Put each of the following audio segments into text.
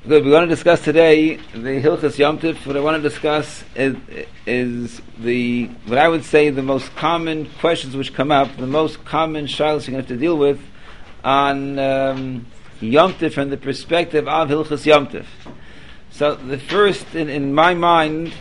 Good. We want to discuss today the Hilchas Yom Tov. What I want to discuss is the what I would say the most common questions which come up, the most common shilas you're going to have to deal with on Yom Tov from the perspective of Hilchas Yom Tov. So the first, in my mind,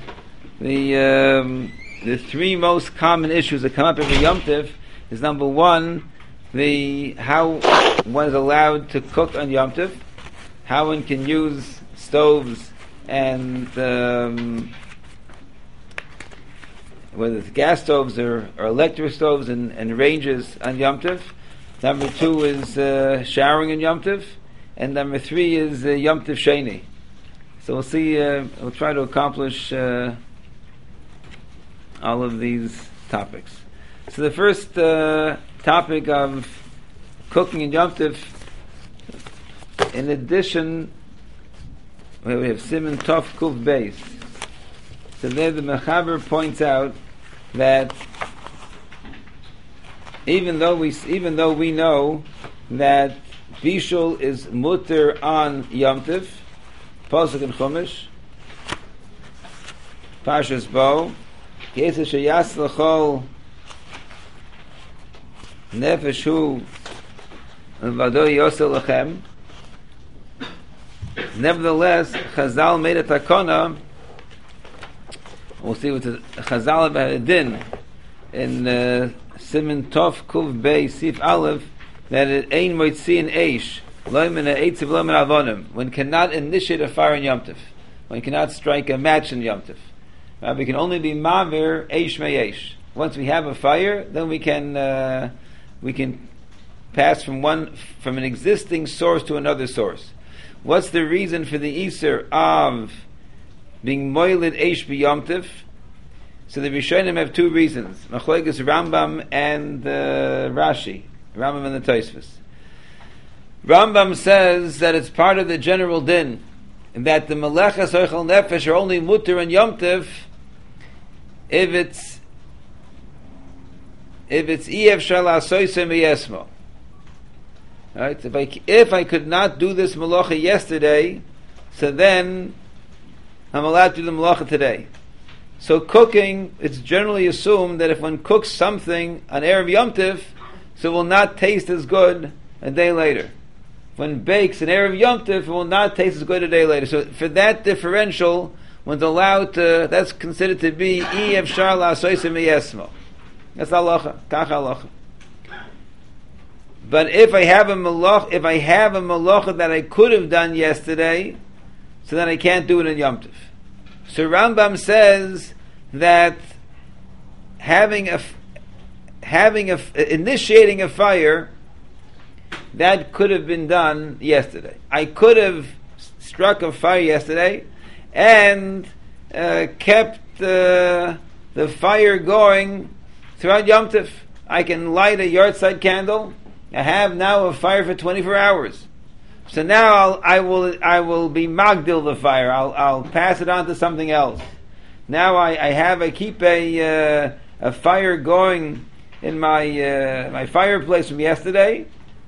the three most common issues that come up every Yom Tov is number one, how one is allowed to cook on Yom Tov, how one can use stoves and whether it's gas stoves or electric stoves and ranges on Yom Tov. Number two is showering on Yom Tov, and number three is Yom Tov Sheni. So we'll see. We'll try to accomplish all of these topics. So the first topic of cooking in Yom Tov. In addition, we have Siman Tov Kuf Beis. So there the Mechaber points out that even though we know that Bishul is mutter on Yom Tov, Pasuk in Chumash, Parshas Bo, Yeseh Sheyas L'chol Nefesh Hu V'Vado Yosel Lechem. Nevertheless, Chazal made a takana. We'll see what the Chazal about a din in Siman Tov Kuv Bei Sif Aleph that it ain't moitzi eish loymen eitziv loymen avonim. One cannot initiate a fire in Yom Tov. One cannot strike a match in Yom Tov. We can only be mavir eish me'eish. Once we have a fire, then we can pass from an existing source to another source. What's the reason for the Iser of being moiled eish b'Yom Tov? So the Rishonim have two reasons: Machlokes Rambam and Rashi, Rambam and the Tosfos. Rambam says that it's part of the general din, and that the Melechas Oichel Nefesh are only mutter and Yom Tov if it's Iev Shal Asoisem Yesmo. Right? If I could not do this malacha yesterday, so then I'm allowed to do the malacha today. So cooking, it's generally assumed that if one cooks something on Erev Yom Tov, so it will not taste as good a day later. If one bakes an Erev Yom Tov, it will not taste as good a day later. So for that differential, one's allowed to, that's considered to be Iev Shar La'asoisem Yesmo. That's halacha, kach halacha. But if I have a malacha that I could have done yesterday, so then I can't do it in Yom Tov. So Rambam says that initiating a fire that could have been done yesterday. I could have struck a fire yesterday and kept the fire going throughout Yom Tov. I can light a yahrzeit candle. I have now a fire for 24 hours. So now I will be magdil the fire. I'll pass it on to something else. Now I keep a fire going in my fireplace from yesterday.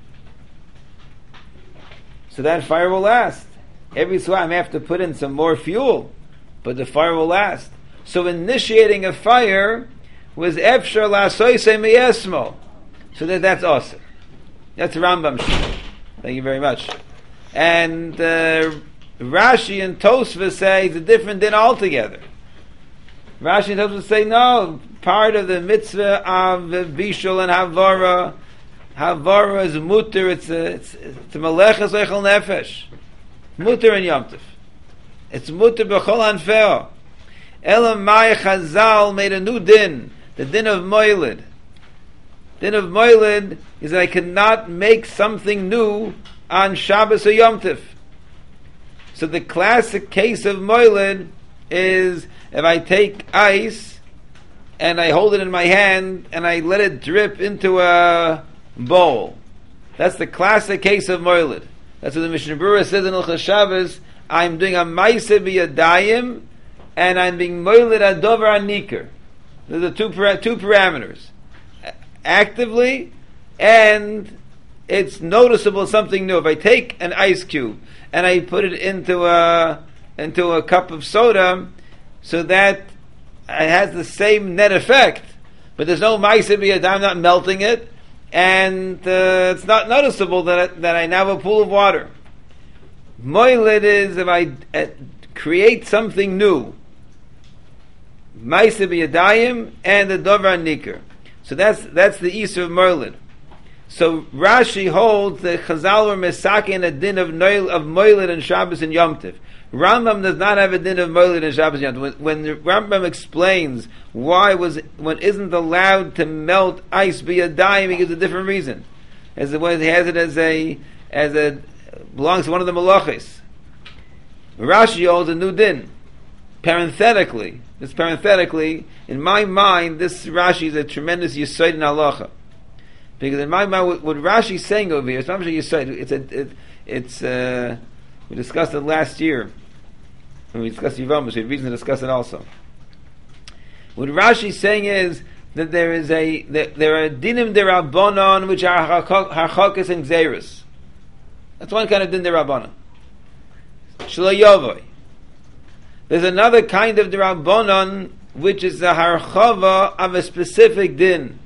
So that fire will last. Every so often I have to put in some more fuel, but the fire will last. So initiating a fire was efshar la'asoisem miyesmo. So that's awesome. That's Rambam. Thank you very much. And Rashi and Tosfos say it's a different din altogether. Rashi and Tosfos say no, part of the mitzvah of Bishul and Havara is mutter. It's a melechas oichel nefesh. Mutter in Yom Tov. It's mutter b'chol anfeo. Elamai Chazal made a new din, the din of moiled. Din of moiled is that I cannot make something new on Shabbos or Yom Tov. So the classic case of moiled is if I take ice and I hold it in my hand and I let it drip into a bowl. That's the classic case of moiled. That's what the Mishnah Berurah says in Hilchos Shabbos. I'm doing a ma'aseh b'yadayim and I'm being moiled adover anikar. Those are two parameters. Actively and it's noticeable something new. If I take an ice cube and I put it into a cup of soda, so that it has the same net effect, but there's no ma'aseh b'yadayim, I'm not melting it, and it's not noticeable that I now have a pool of water. Moiled is if I create something new, ma'aseh b'yadayim and the dover nikar. So that's the isur of moiled. So Rashi holds that Chazal were mesakin a din of moiled and Shabbos and Yom Tov. Rambam does not have a din of moiled and Shabbos and Yom Tov. When the Rambam explains one isn't allowed to melt ice b'yadayim, he gives a different reason. He has it as a belongs to one of the malachis. Rashi holds a new din. Parenthetically, in my mind, this Rashi is a tremendous yesod in halacha. Because in my mind, what Rashi is saying over here, it's not actually yesod. It's we discussed it last year when we discussed Yevamos. We had reason to discuss it also. What Rashi is saying is that there are dinim derabbanon which are harchakas and gzeirus. That's one kind of din derabbanon. Shlo yovoi. There's another kind of derabbanon which is a harchava of a specific din.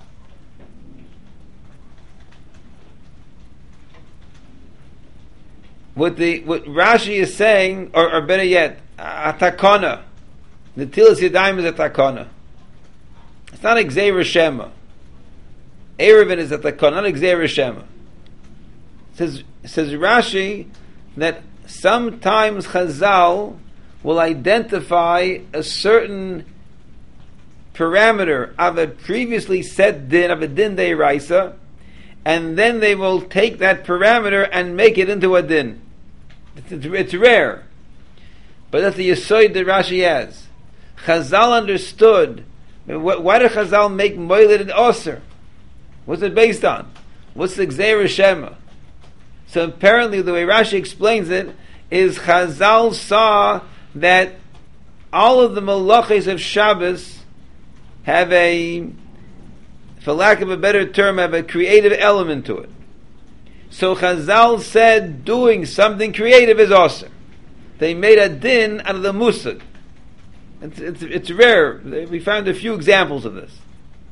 What Rashi is saying, or better yet, a takana. The tilas yadayim is a takana. It's not a gzeira shema. Erevin is a takana, not a gzeira shema. Says Rashi that sometimes Chazal will identify a certain parameter of a previously set din, of a din deiraisa, and then they will take that parameter and make it into a din. It's rare, but that's the yesod that Rashi has. Chazal understood. Why did Chazal make moiled and oser? What's it based on? What's the gzeira shema? So apparently, the way Rashi explains it is Chazal saw that all of the malachos of Shabbos have for lack of a better term, have a creative element to it. So Chazal said doing something creative is awesome. They made a din out of the musag. It's rare. We found a few examples of this.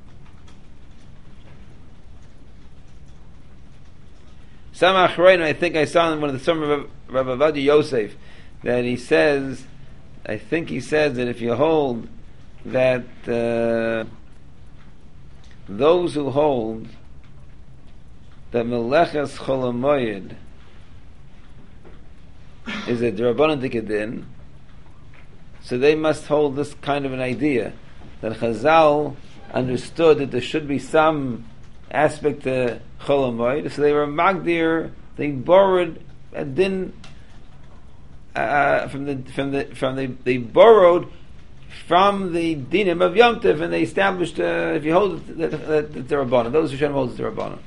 Some achronim, I think I saw in one of the Summer of Rav Avadia Yosef, that he says that if you hold that those who hold that Meleches Chol HaMoed is a D'Rabbanan Dikadin, so they must hold this kind of an idea, that Chazal understood that there should be some aspect to Chol HaMoed, so they were Magdir, they borrowed a din they borrowed from the dinim of Yom Tov, and they established, if you hold it, that the Rabbanan, those who should hold the Rabbanan.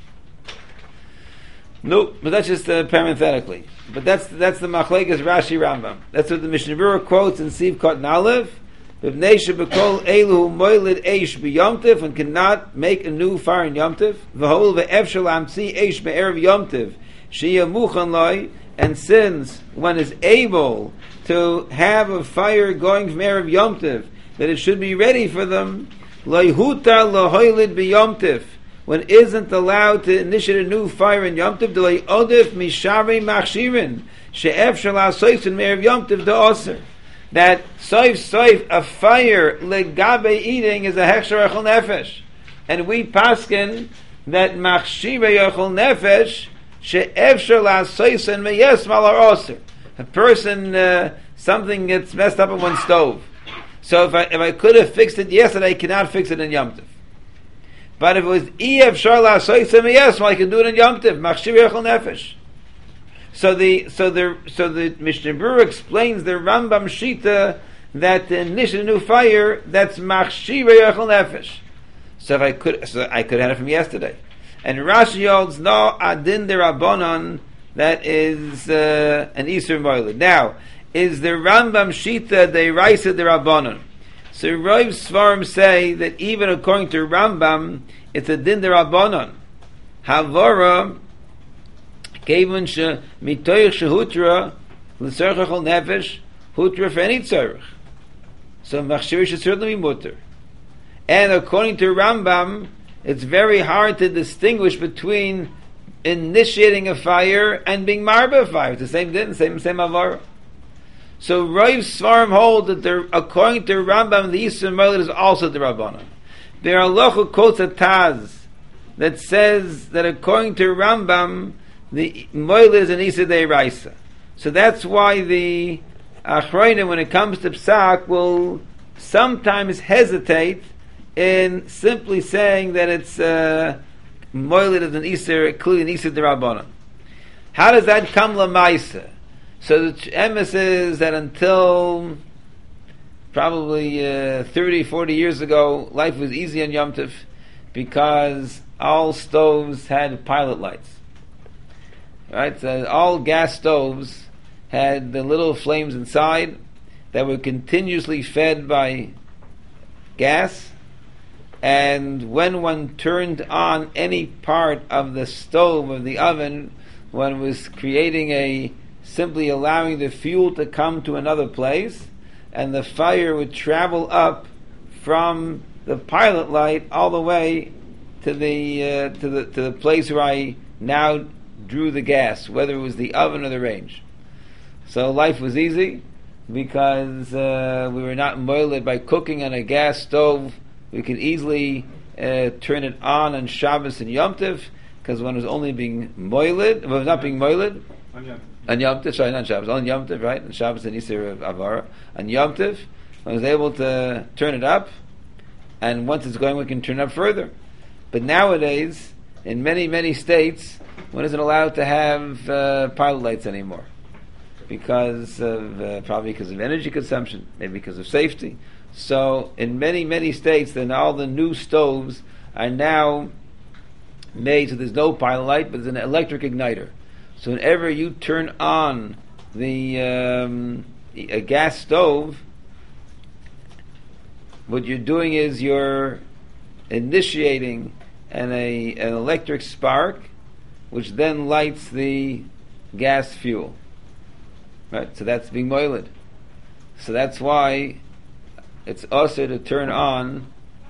No, but that's just parenthetically. But that's the Machlekes Rashi Rambam. That's what the Mishnah Berurah quotes in Siv Kot Aleph. B'nei shebekol elu moiled eish b'Yom Tov, and cannot make a new fire in Yom Tov. V'hol ve'efshel amtzi eish be'erev Yom Tov she'yeh muchan loy. And since one is able to have a fire going from Erev Yom Tov, that it should be ready for them, lo hutar lahoilid b'Yom Tov, one isn't allowed to initiate a new fire in Yom Tov, delay odif misharei machshirin she'efshel ha'soifin me'erev Yom Tov da'oser. That soif a fire legabe eating is a hechsher echol nefesh, and we paskin that machshirei echol nefesh she'efshel ha'soifin meyes malar oser. A person, something gets messed up on one stove. So if I could have fixed it yesterday, I cannot fix it in Yom Tov. But if it was efshar la'asoisem yes, well, I can do it in Yom Tov. Machshir yechol nefesh. So the Mishnah Berurah explains the Rambam Shita that to initiate a new fire, that's machshir yechol nefesh. So I could have had it from yesterday. And Rashi holds no adin derabbanon, that is an isur moiled. Now, is the Rambam Shita deiraisa derabbanon? So Rav Svarim say that even according to Rambam, it's a din derabbanon. Havara Kevon she mitoich shehutra l'tzorech chol nefesh hutra for any tzorech. So machshir should certainly be mutter. And according to Rambam, it's very hard to distinguish between initiating a fire and being marba a fire. It's the same din, same avara. So Rav Svarim hold that according to Rambam, the Yisur Moiled is also the Rabbanan. There are lochuk quotes at Taz that says that according to Rambam, the Moiled is an Yisur Deiraisa. So that's why the Achronim, when it comes to Psak, will sometimes hesitate in simply saying that it's Moiled is an Yisur, including Yisur Derabanan. How does that come Lamaisa? So the emes is that until probably 30, 40 years ago, life was easy on Yom Tov because all stoves had pilot lights. Right? So all gas stoves had the little flames inside that were continuously fed by gas, and when one turned on any part of the stove of the oven, one was creating simply allowing the fuel to come to another place, and the fire would travel up from the pilot light all the way to the place where I now drew the gas, whether it was the oven or the range. So life was easy because we were not moiled by cooking on a gas stove. We could easily turn it on Shabbos and Yom Tov because one was only being moiled, was not being moiled. On Yom Tov, sorry, not Shabbos, on Yom Tov, right? On Shabbos and Yisur Avara. On Yom Tov, one was able to turn it up, and once it's going, we can turn it up further. But nowadays, in many, many states, one isn't allowed to have pilot lights anymore because of probably because of energy consumption, maybe because of safety. So, in many, many states, then all the new stoves are now made so there's no pilot light, but there's an electric igniter. So whenever you turn on a gas stove, what you're doing is you're initiating an electric spark, which then lights the gas fuel. Right? So that's being moiled. So that's why it's also to turn on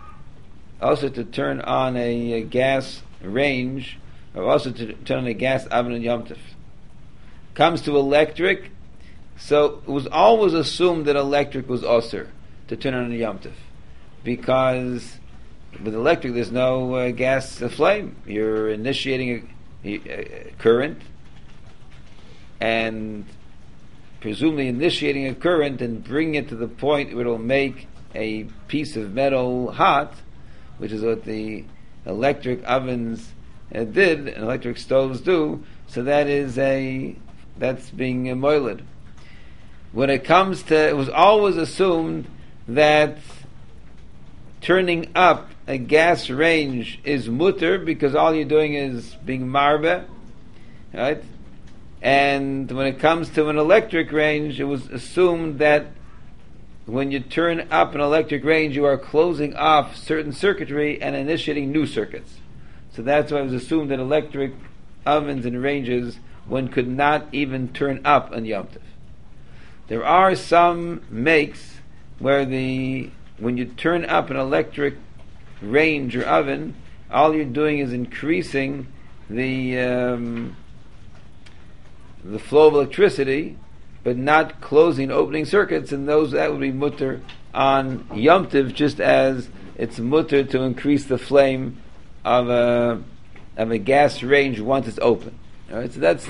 a gas range, or also to turn on a gas oven in Yom Tov. Comes to electric, so it was always assumed that electric was osir to turn on a Yom Tov, because with electric there's no gas flame. You're initiating a current, and presumably initiating a current and bringing it to the point where it'll make a piece of metal hot, which is what the electric ovens did, and electric stoves do. So that's being moiled. When it comes to, it was always assumed that turning up a gas range is mutter because all you're doing is being marbe, right? And when it comes to an electric range, it was assumed that when you turn up an electric range, you are closing off certain circuitry and initiating new circuits. So that's why it was assumed that electric ovens and ranges, one could not even turn up on Yom Tov. There are some makes where when you turn up an electric range or oven, all you're doing is increasing the flow of electricity, but not closing, opening circuits, and that would be mutter on Yom Tov, just as it's mutter to increase the flame of a gas range once it's open. All right, so that's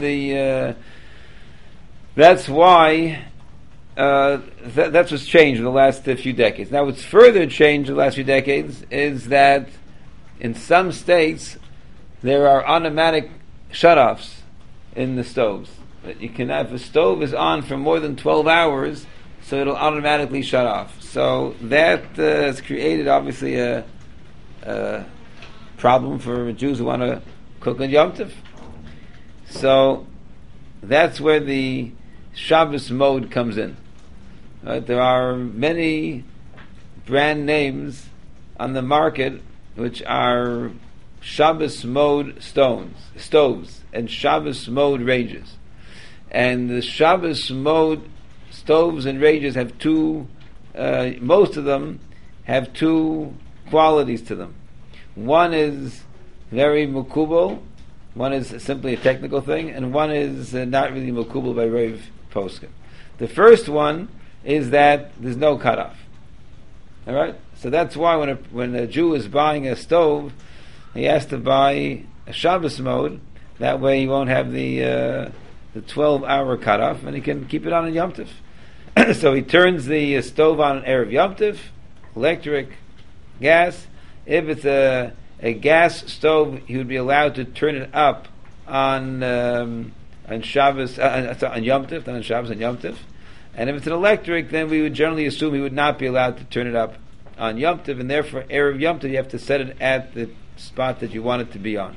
why that's what's changed in the last few decades. Now, what's further changed in the last few decades is that in some states there are automatic shutoffs in the stoves. That you cannot, if a stove is on for more than 12 hours, so it'll automatically shut off. So that has created obviously a problem for Jews who want to cook on Yom Tov. So that's where the Shabbos mode comes in. Right? There are many brand names on the market which are Shabbos mode stoves and Shabbos mode ranges. And the Shabbos mode stoves and ranges have two, most of them have two qualities to them. One is very mukubal, one is simply a technical thing, and one is not really mukubal by Rav Poskim. The first one is that there's no cutoff. All right, so that's why when a Jew is buying a stove, he has to buy a Shabbos mode. That way, he won't have the 12-hour cutoff, and he can keep it on in Yom Tov. So he turns the stove on Erev Yom Tov, electric, gas. If it's a gas stove, he would be allowed to turn it up on Shabbos, on Yom Tov, not on Shabbos, on Yom Tov. And if it's an electric, then we would generally assume he would not be allowed to turn it up on Yom Tov, and therefore Erev Yom Tov you have to set it at the spot that you want it to be on.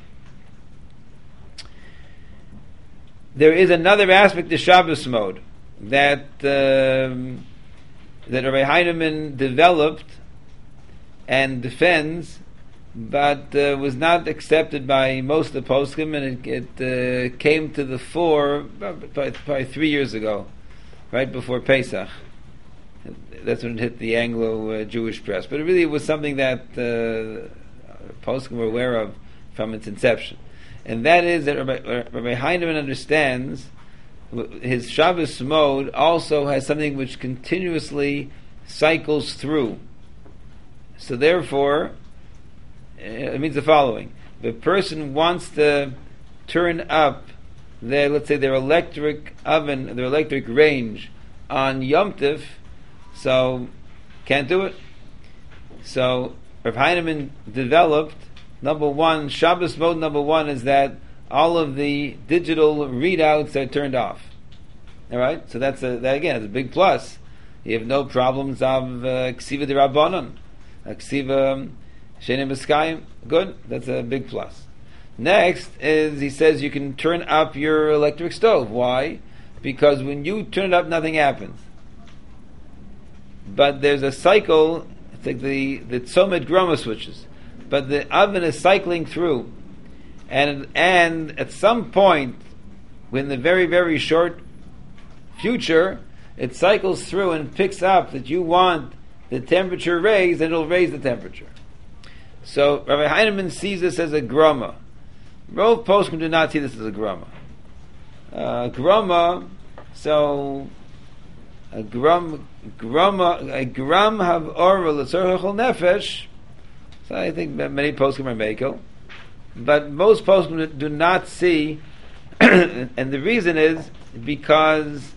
There is another aspect to Shabbos mode that Rabbi Heinemann developed and defends, but was not accepted by most of the poskim, and it came to the fore probably 3 years ago, right before Pesach. That's when it hit the Anglo-Jewish press. But it really was something that poskim were aware of from its inception. And that is that Rabbi Heinemann understands his Shabbos mode also has something which continuously cycles through. So therefore, it means the following. If a person wants to turn up let's say their electric oven, their electric range on Yom Tov, so can't do it. So Rav Heinemann developed, number one, Shabbos mode number one is that all of the digital readouts are turned off. All right, so that again is a big plus. You have no problems of ksiva d'Rabbanan, ksiva shenim b'skayim. Good, that's a big plus. Next is he says you can turn up your electric stove. Why? Because when you turn it up, nothing happens. But there's a cycle. It's like the Tzomet Groma switches, but the oven is cycling through, and at some point, in the very very short future, it cycles through and picks up that you want the temperature raised, and it'll raise the temperature. So Rabbi Heinemann sees this as a groma. Rov poskim do not see this as a groma. So a gram have oral l'tzorchol nefesh. So I think that many poskim are mekel, but most poskim do not see, and the reason is because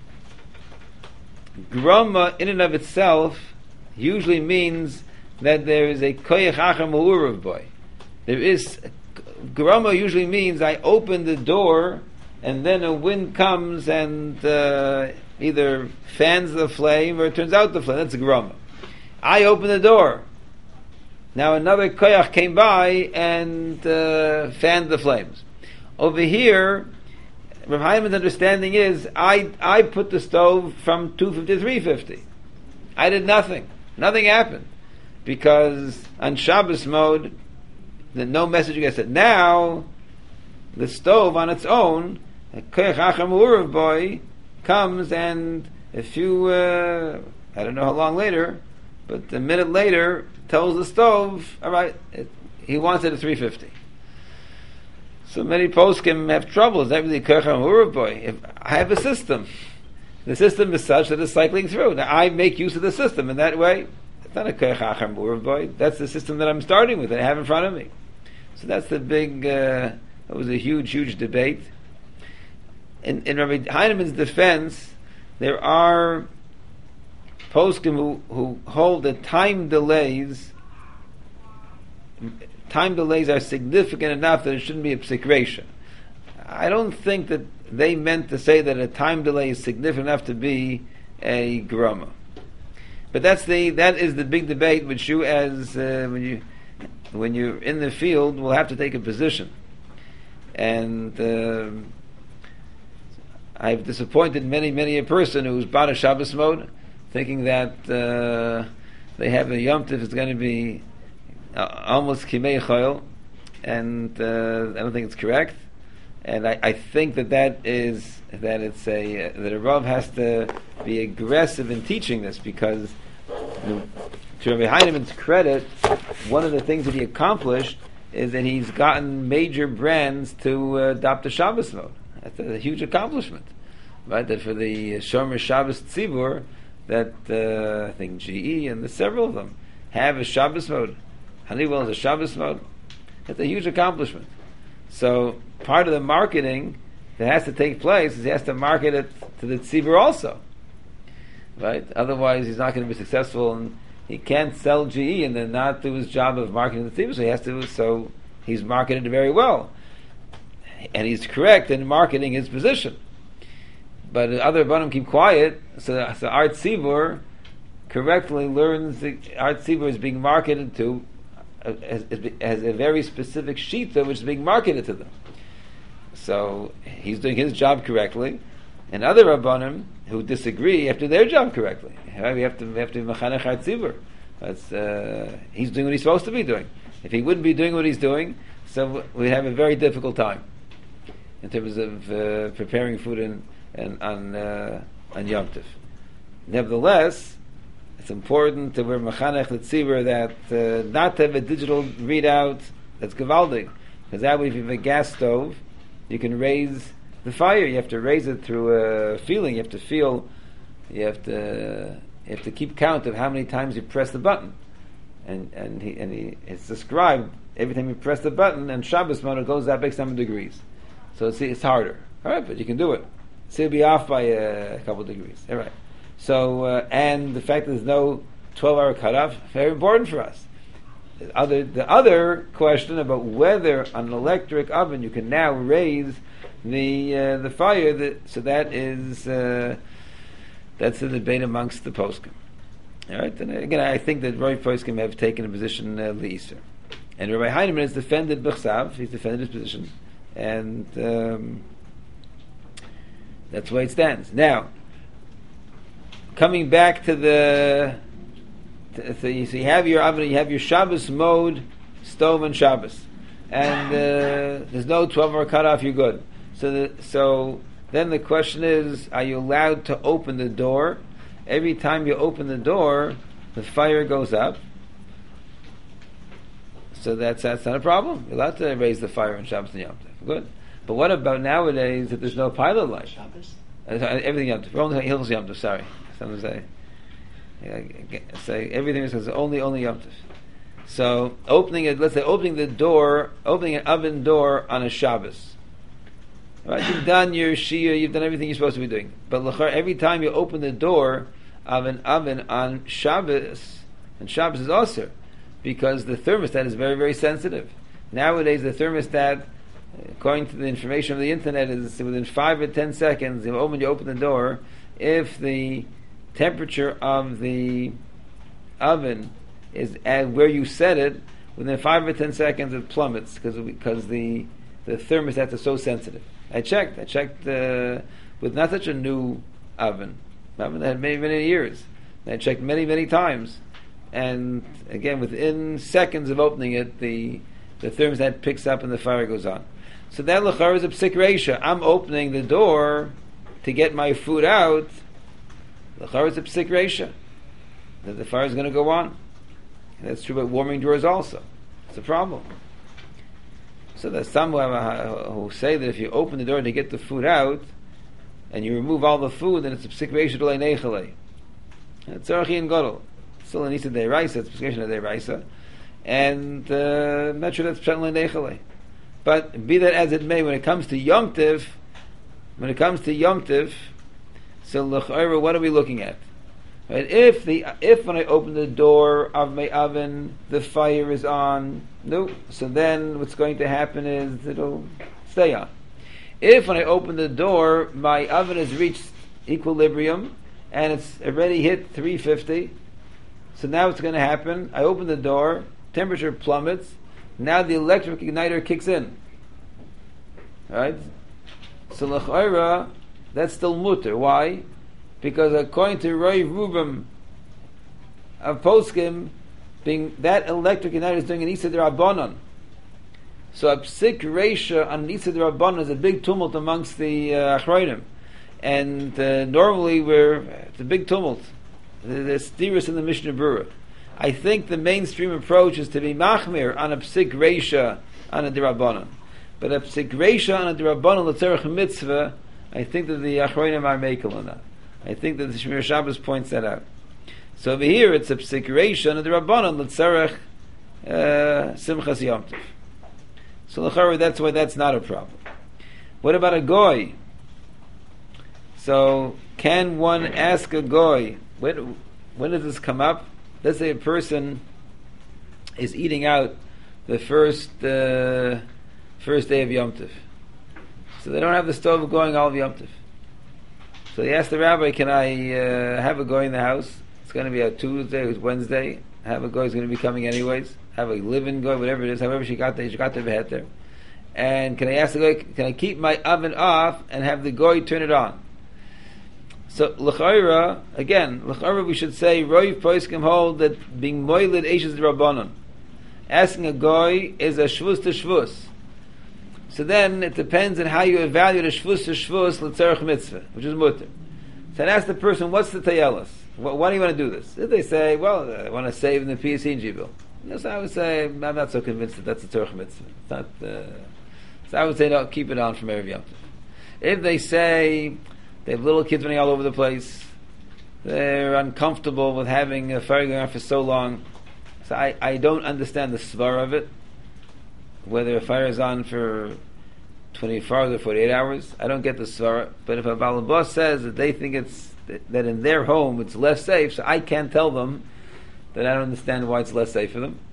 groma in and of itself usually means that there is a koyach acher ma'urav boy. There is groma usually means I open the door and then a wind comes and either fans the flame or turns out the flame. That's a groma. I open the door. Now another koyach came by and fanned the flames. Over here, Rav Heinemann's understanding is I put the stove from 250 to 350. I did nothing. Nothing happened. Because on Shabbos mode, no message gets it. Now, the stove on its own, a koyach acher ma'urav boy, comes and a few, I don't know how long later, but a minute later, tells the stove, all right, he wants it at 350. So many poskim have trouble. Is that really koyach acher ma'urav boy? If I have a system, the system is such that it's cycling through. Now I make use of the system in that way. It's not a koyach acher ma'urav boy. That's the system that I'm starting with, that I have in front of me. So that's the big, that was a huge, huge debate. In Rabbi Heinemann's defense, there are poskim who hold that time delays are significant enough that it shouldn't be a psikration. I don't think that they meant to say that a time delay is significant enough to be a groma. But that is the big debate which you as when you're in the field will have to take a position. And I've disappointed many a person who's bought a Shabbos mode, thinking that they have a Yom Tov is going to be almost Kimei Chayil, and I don't think it's correct. And I think that a Rav has to be aggressive in teaching this, because to Rabbi Heinemann's credit, one of the things that he accomplished is that he's gotten major brands to adopt the Shabbos mode. That's a huge accomplishment, right? That for the Shomer Shabbos Tzibur, that I think GE and several of them have a Shabbos mode. Honeywell is a Shabbos mode. That's a huge accomplishment. So part of the marketing that has to take place is he has to market it to the Tzibur also, right? Otherwise, he's not going to be successful, and he can't sell GE and then not do his job of marketing the Tzibur. So he has to. So he's marketed very well, and he's correct in marketing his position. But other Banim keep quiet, so Art Tzibur correctly learns that Art Tzibur is being marketed to has a very specific shita which is being marketed to them. So he's doing his job correctly, and other Rabbanim who disagree have to do their job correctly. We have to be Mechanech Art Tzibur. He's doing what he's supposed to be doing. If he wouldn't be doing what he's doing, so we'd have a very difficult time in terms of preparing food on Yom Tov. Nevertheless, it's important that we're Mechanech Tzibur, that not to have a digital readout that's gewaldig, because that way if you have a gas stove, you can raise the fire. You have to raise it through a feeling. You have to feel. You have to keep count of how many times you press the button, and it's described every time you press the button. And Shabbos mode, it goes that big number of degrees, so it's harder. All right, but you can do it. So it'll be off by a couple of degrees. All right. So and the fact that there's no 12-hour cutoff, very important for us. The other question about whether on an electric oven you can now raise the fire, so that is that's the debate amongst the poskim. All right, and again, I think that Rav poskim have taken a position le'iser, and Rabbi Heinemann has defended b'chsav. He's defended his position, and that's the way it stands. Now, coming back to so you have your oven, you have your Shabbos mode stove and Shabbos, and there's no 12-hour cutoff. You're good. So then the question is: are you allowed to open the door? Every time you open the door, the fire goes up. So that's not a problem. You're allowed to raise the fire on Shabbos and Yom Tov. Good. But what about nowadays that there's no pilot light? Shabbos. Everything Yom Tov. We're only Hilchos Yom Tov. Sorry. Some say everything is only Yom Tov. So opening an oven door on a Shabbos. Right, you've done your shia, you've done everything you're supposed to be doing. But every time you open the door of an oven on Shabbos, and Shabbos is also, because the thermostat is very, very sensitive. Nowadays, the thermostat, according to the information of the internet, is within 5 or 10 seconds. You open the door. If the temperature of the oven is at where you set it, within 5 or 10 seconds it plummets because the thermostats are so sensitive. I checked with not such a new oven that had many, many years. I checked many, many times, and again, within seconds of opening it, the thermostat picks up and the fire goes on. So that l'chara is a psik reisha. I'm opening the door to get my food out. L'chara is a psik reisha that the fire is going to go on. And that's true about warming doors also. It's a problem. So there's some who say that if you open the door to get the food out, and you remove all the food, then it's a psik reisha d'lei neichele. It's tzarchi and gadol. Still an isa deiraisa, it's psik reisha deiraisa, and I'm not sure that's pshat d'lei neichele. But be that as it may, when it comes to Yom Tov, so l'chayra, what are we looking at? Right? If when I open the door of my oven, the fire is on, no, so then what's going to happen is it'll stay on. If when I open the door, my oven has reached equilibrium and it's already hit 350, so now what's going to happen? I open the door, temperature plummets, now the electric igniter kicks in. Right? So l'chayra, that's still mutter. Why? Because according to Roy Rubim of Poskim, being that electric igniter is doing an Isa D'Rabbanan. So a psik reisha on Nisa D'Rabbanan is a big tumult amongst the Achronim. And normally it's a big tumult. There's theorists in the Mishnah Berurah. I think the mainstream approach is to be machmir on a psik reisha on a D'Rabbanan. But a psik reisha on a D'Rabbanan l'tzerech mitzvah, I think that the Achronim are makel on that. I think that the Shmir Shabbos points that out. So over here it's a psik reisha on a D'Rabbanan l'tzerech simchas Yom Tov. So l'chara, that's why that's not a problem. What about a goy? So can one ask a goy, when does this come up? Let's say a person is eating out the first day of Yom Tov. So they don't have the stove going all of Yom Tov. So they ask the rabbi, can I have a goy in the house? It's going to be a Tuesday, it's Wednesday. Have a goy is going to be coming anyways. Have a live-in goy, whatever it is, however she got the behet there. And can I ask the goy, can I keep my oven off and have the goy turn it on? So l'chayra, again, we should say Roiv Poskim hold that being moiled eishes D'Rabbanan. Asking a goy is a shvus to shvus. So then it depends on how you evaluate a shvus to shvus l'tzerech mitzvah, which is mutter. So I ask the person, what's the tayelas? Why do you want to do this? If they say, well, I want to save in the PSC bill. So I would say, I'm not so convinced that that's a tzerech mitzvah. It's not. So I would say, no, keep it on from every Yom Tov. If they say they have little kids running all over the place, they're uncomfortable with having a fire going on for so long, so I don't understand the svar of it, whether a fire is on for 24 hours or 48 hours. I don't get the svar. But if a balabas says that they think that in their home it's less safe, so I can't tell them that I don't understand why it's less safe for them.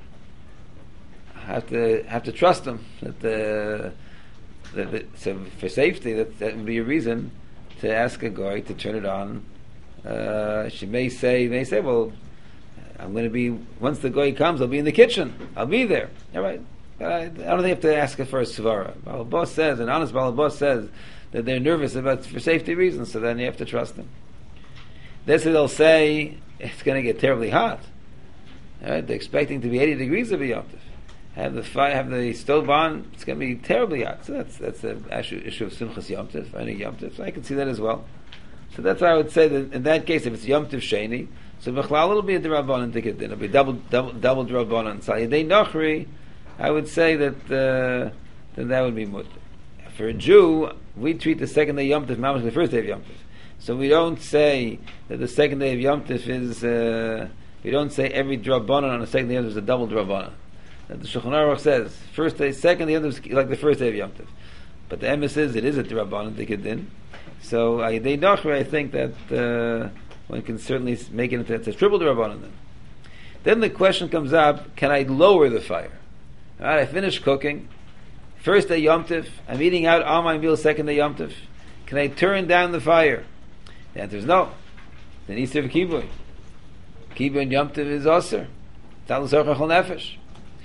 I have to trust them that so for safety that would be a reason to ask a goy to turn it on. She may say, well, I'm going to be, once the goy comes, I'll be in the kitchen. I'll be there. All right. I don't think you have to ask her for a svara. Balabas says, an honest Balabas says that they're nervous about for safety reasons, so then you have to trust them. This they'll say it's going to get terribly hot. All right? They're expecting to be 80 degrees of a Yom Tov. Have the stove on, it's going to be terribly hot. So that's the issue of Simchas Yom Tov, any Yom Tov. So I can see that as well. So that's why I would say that in that case, if it's Yom Tov Sheni, so B'chlal it'll be a D'Rabbanan ticket then. It'll be double D'Rabbanan. So Yedei Nochri, I would say that that would be mutter. For a Jew, we treat the second day Yom Tov mamash the first day of Yom Tov. So we don't say that the second day of Yom Tov is. We don't say every D'Rabbanan on the second day of Yom Tov is a double D'Rabbanan. The Shulchan Aruch says first day, second day of Yom Tov is like the first day of Yom Tov. But the emes is it is a D'Rabbanan ticket din. So Yedei Nochri, I think that one can certainly make it into it's a triple D'Rabbanan then. Then the question comes up: can I lower the fire? All right, I finished cooking. First day Yom Tov, I'm eating out all my meals. Second day Yom Tov, can I turn down the fire? The answer is no. Then needs to have a kibbutz. Kibbutz Yom Tov is aser. Tal tzorach chol nefesh.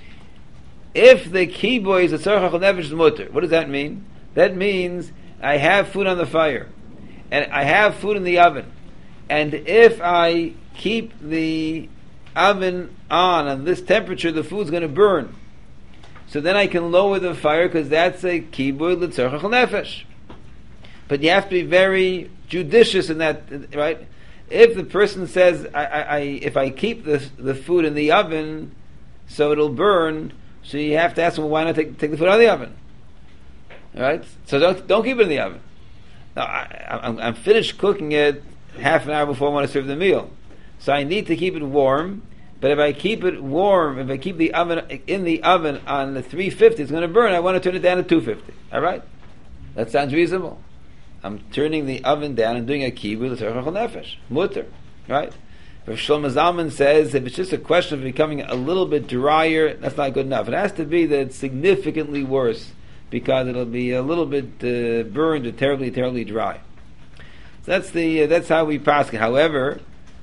If the kibbutz is a tzorach chol nefesh is mutter, what does that mean? That means I have food on the fire, and I have food in the oven, and if I keep the oven on this temperature, the food's going to burn. So then I can lower the fire because that's a kibbutz l'tzorach chol nefesh. But you have to be very judicious in that, right? If the person says, if I keep the food in the oven, so it'll burn, so you have to ask them, well, why not take the food out of the oven? All right? So don't keep it in the oven. Now, I'm finished cooking it half an hour before I want to serve the meal. So I need to keep it warm. But if I keep it warm, if I keep the oven in the oven on the 350, it's going to burn. I want to turn it down to 250. All right? That sounds reasonable. I'm turning the oven down and doing a kibbutz l'tzorach chol nefesh. Mutter. Right? Rav Shlomo Zalman says if it's just a question of becoming a little bit drier, that's not good enough. It has to be that it's significantly worse because it'll be a little bit burned or terribly, terribly dry. So that's how we pass it. However,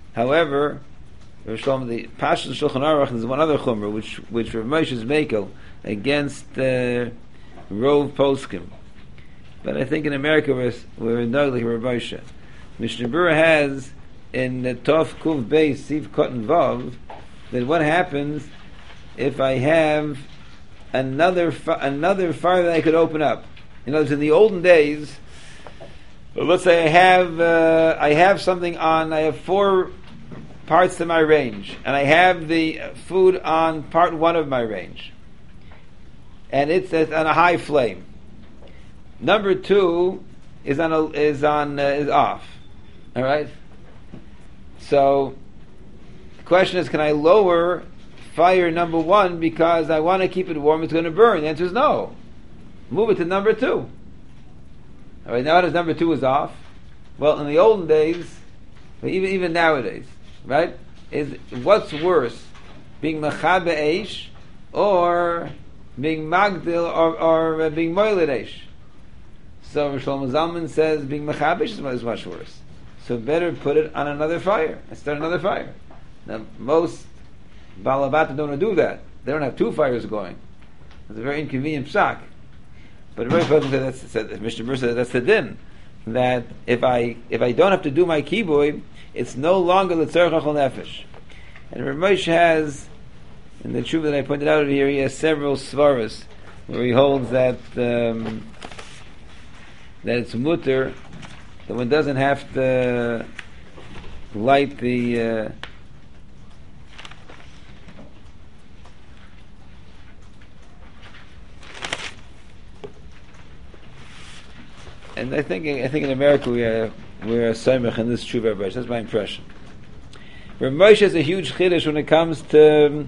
Rav Shlomo, the Pashas Shulchan Aruch, there's one other chumrah which Rav Moshe is makel against Rov Poskim. But I think in America we're not like Rav Moshe. Mishnah Berurah has in the Tov Kuv Beis Siv Cotton Vav that what happens if I have another fire that I could open up. In other words, in the olden days, let's say I have something on. I have 4 parts to my range, and I have the food on part 1 of my range, and it's on a high flame. Number 2 is off. All right. So the question is, can I lower fire number 1 because I want to keep it warm? It's going to burn. The answer is no. Move it to number 2. All right. Now that number 2 is off. Well, in the olden days, even nowadays, right? Is what's worse, being mechabe eish or being magdil or being moiled eish? So Shlomo Zalman says being mechabe is much worse. So better put it on another fire and start another fire. Now most balabata don't do that. They don't have 2 fires going. It's a very inconvenient psak. But very person said Mishnah Berurah said that's the din. That if I don't have to do my kibui, it's no longer the tzarech achol nefesh. And Rav Moshe has, in the tshuva that I pointed out over here, he has several svaras where he holds that it's mutter, that one doesn't have to light the and I think in America we're samech in this tshuva. That's my impression. Rav Moshe has a huge chiddush when it comes to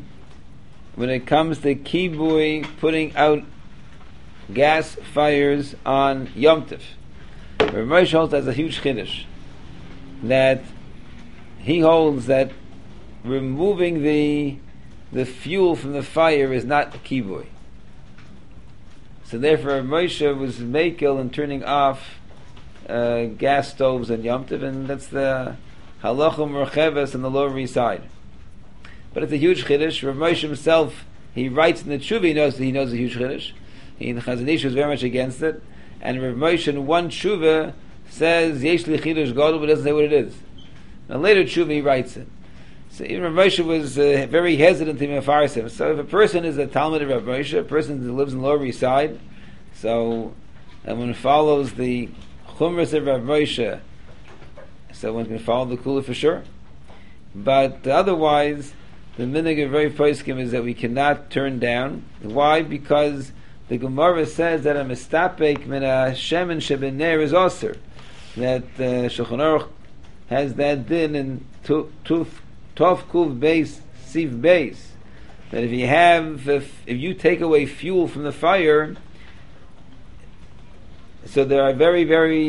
kibui, putting out gas fires on Yom Tov. Rav Moshe holds as a huge chiddush that he holds that removing the fuel from the fire is not kibui. So therefore, Moshe was mekel in turning off gas stoves and Yom Tov, and that's the halacha mercheves on the Lower East Side. But it's a huge chiddush. Rav Moshe himself, he writes in the tshuva, he knows a huge chiddush. He in Chazon Ish was very much against it, and Rav Moshe in one tshuva says yesh li chiddush gadol, but doesn't say what it is. In a later tshuva he writes it. So even Rav Moshe was very hesitant to mefarse him. So if a person is a Talmud of Rav Moshe, a person who lives in Lower East Side, so and one follows the chumras of Rav Moshe, so one can follow the kula for sure. But otherwise, the minhag of Rav Poskim is that we cannot turn down. Why? Because the Gemara says that a mistapek min a shemen shebener is aser. That Shulchan Aruch has that din in Tov Kuv Beis Siv Beis, that if you take away fuel from the fire, so there are very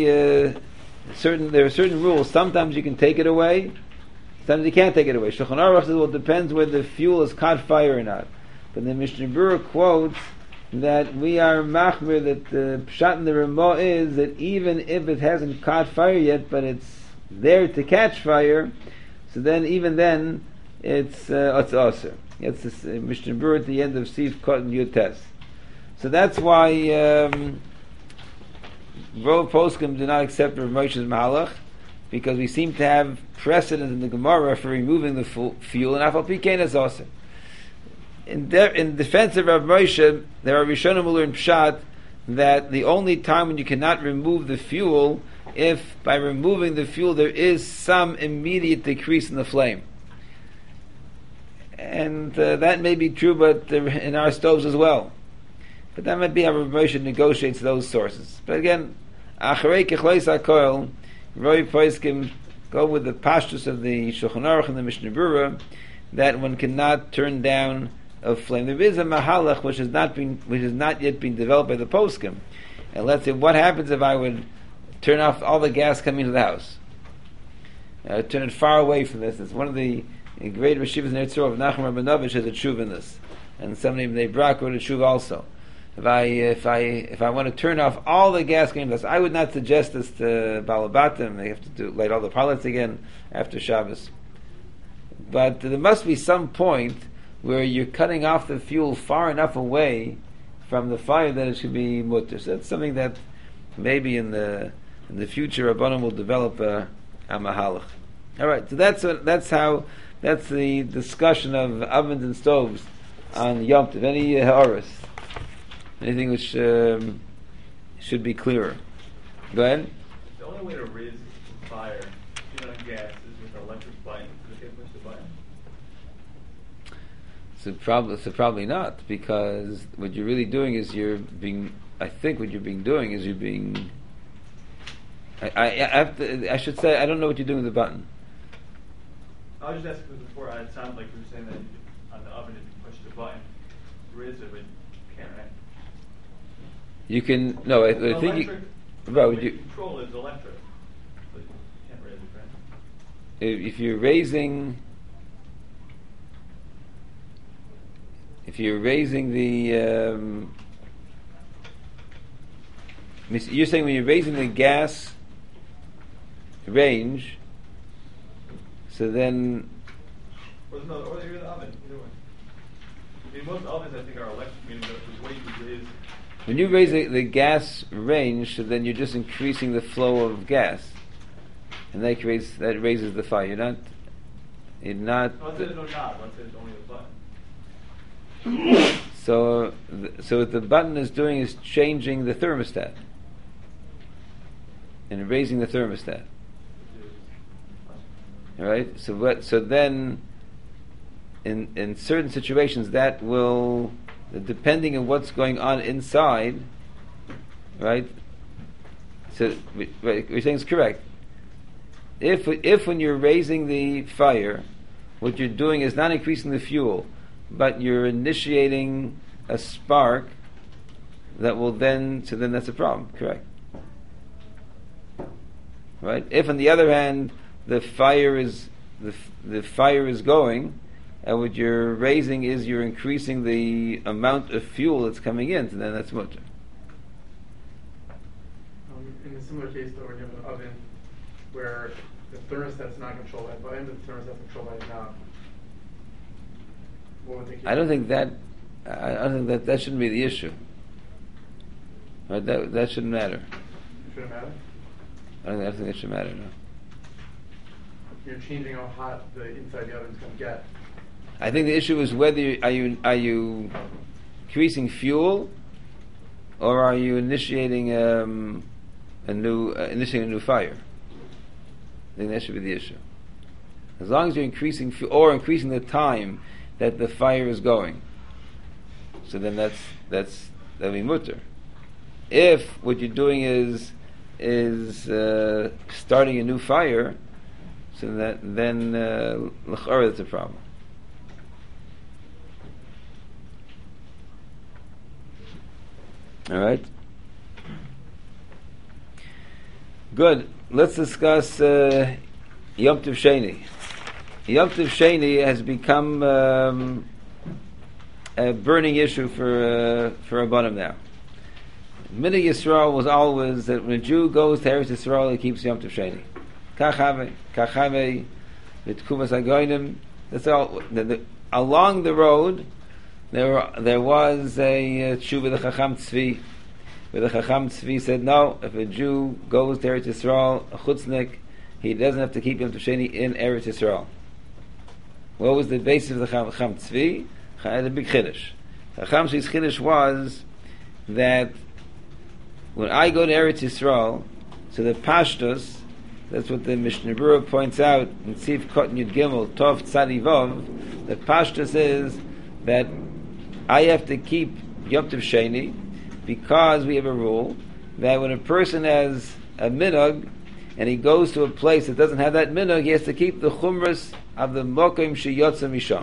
certain rules. Sometimes you can take it away, sometimes you can't take it away. Shulchan Aruch says, well, it depends whether the fuel is caught fire or not. But the Mishnah Berurah quotes that we are machmir, that the pshat in the Ramah is that even if it hasn't caught fire yet, but it's there to catch fire, so then even then it's aser. It's this Mishnah Berurah at the end of Siv Kot and Yutes. So that's why Rov Poskim do not accept Rav Moshe's Mahalach, because we seem to have precedent in the Gemara for removing the fuel, and Afal Pikein is aser. In defense of Rav Moshe, there are Rishonim who learn pshat that the only time when you cannot remove the fuel, if by removing the fuel there is some immediate decrease in the flame. And that may be true, but in our stoves as well. But that might be how Rav Moshe negotiates those sources. But again, Acharei Kechleis HaKoil, Rav Poskim go with the pashtus of the Shulchan Aruch and the Mishnah Berurah, that one cannot turn down a flame. There is a mahalach which has not yet been developed by the poskim. And let's say, what happens if I would turn off all the gas coming into the house? Turn it far away from this. It's one of the great Reshivas in Eretz Yisrael of Nachum Rabinovich has a tshuva in this, and somebody named Brak wrote a tshuva also. If I want to turn off all the gas coming into the house, I would not suggest this to Balabatim. They have to light all the pilots again after Shabbos. But there must be some point where you're cutting off the fuel far enough away from the fire that it should be mutter. So that's something that maybe in the future Rabbanim will develop a mahalach. All right, so that's the discussion of ovens and stoves on Yom Tov. Any ha'aras? anything which should be clearer. Go ahead. The only way to raise fire, even on gas, is with an electric button. Does it push the button? So probably not, because what you're really doing is you're being. I should say I don't know what you're doing with the button. I was just asking because before it sounded like you were saying that on the oven, if you push the button, you raise it, but you can't, right? You can no. I think you. Right, you control is electric, but you can't raise it, right? If you're raising the. You're saying when you're raising the gas range, so then. Or the oven, either way. I mean, most ovens I think are electric, meaning that the way you raise. When you raise the gas range, so then you're just increasing the flow of gas, and that raises the fire. You're not. Let's say there's no knob. Let's say it's only a button. So what the button is doing is changing the thermostat and raising the thermostat. All right. So then, in certain situations, that will, depending on what's going on inside, right? So what you're saying is correct. If when you're raising the fire, what you're doing is not increasing the fuel, but you're initiating a spark that will then that's a problem, correct? Right? If on the other hand the fire is going, and what you're raising is you're increasing the amount of fuel that's coming in, so then that's mutter. In a similar case, though, when you have an oven where the thermostat's not controlled by a button, but the thermostat's controlled by a knob, I don't think that shouldn't be the issue. Right? That shouldn't matter. It shouldn't matter? I don't think that should matter, no. You're changing how hot the inside of the oven's going to get. I think the issue is whether are you increasing fuel, or are you initiating a new fire? I think that should be the issue. As long as you're increasing fuel or increasing the time that the fire is going, so then that'll be mutter. If what you're doing is starting a new fire, so then l'chara that's a problem. All right. Good. Let's discuss Yom Tov Sheni. Yom Tov Sheni has become a burning issue for Rabbanim now. Minhag Yisrael was always that when a Jew goes to Eretz Yisrael, he keeps Yom Tov Sheni. Kachave, v'tkuvas hagoyim. That's all. Along the road, there was a tshuva the Chacham Tzvi, where the Chacham Tzvi said, no, if a Jew goes to Eretz Yisrael, a chutznik, he doesn't have to keep Yom Tov Sheni in Eretz Yisrael. What was the basis of the Chacham Tzvi? Had a big chiddush. Chacham Tzvi's chiddush was that when I go to Eretz Yisrael, so the Pashtus, that's what the Mishnah Berurah points out in Tzif Kotan Yud Gimel Tov Tzadi Vav, the Pashtus is that I have to keep Yom Tov Sheni because we have a rule that when a person has a minhag and he goes to a place that doesn't have that minhag, he has to keep the chumras of the mokim sheyotza misham.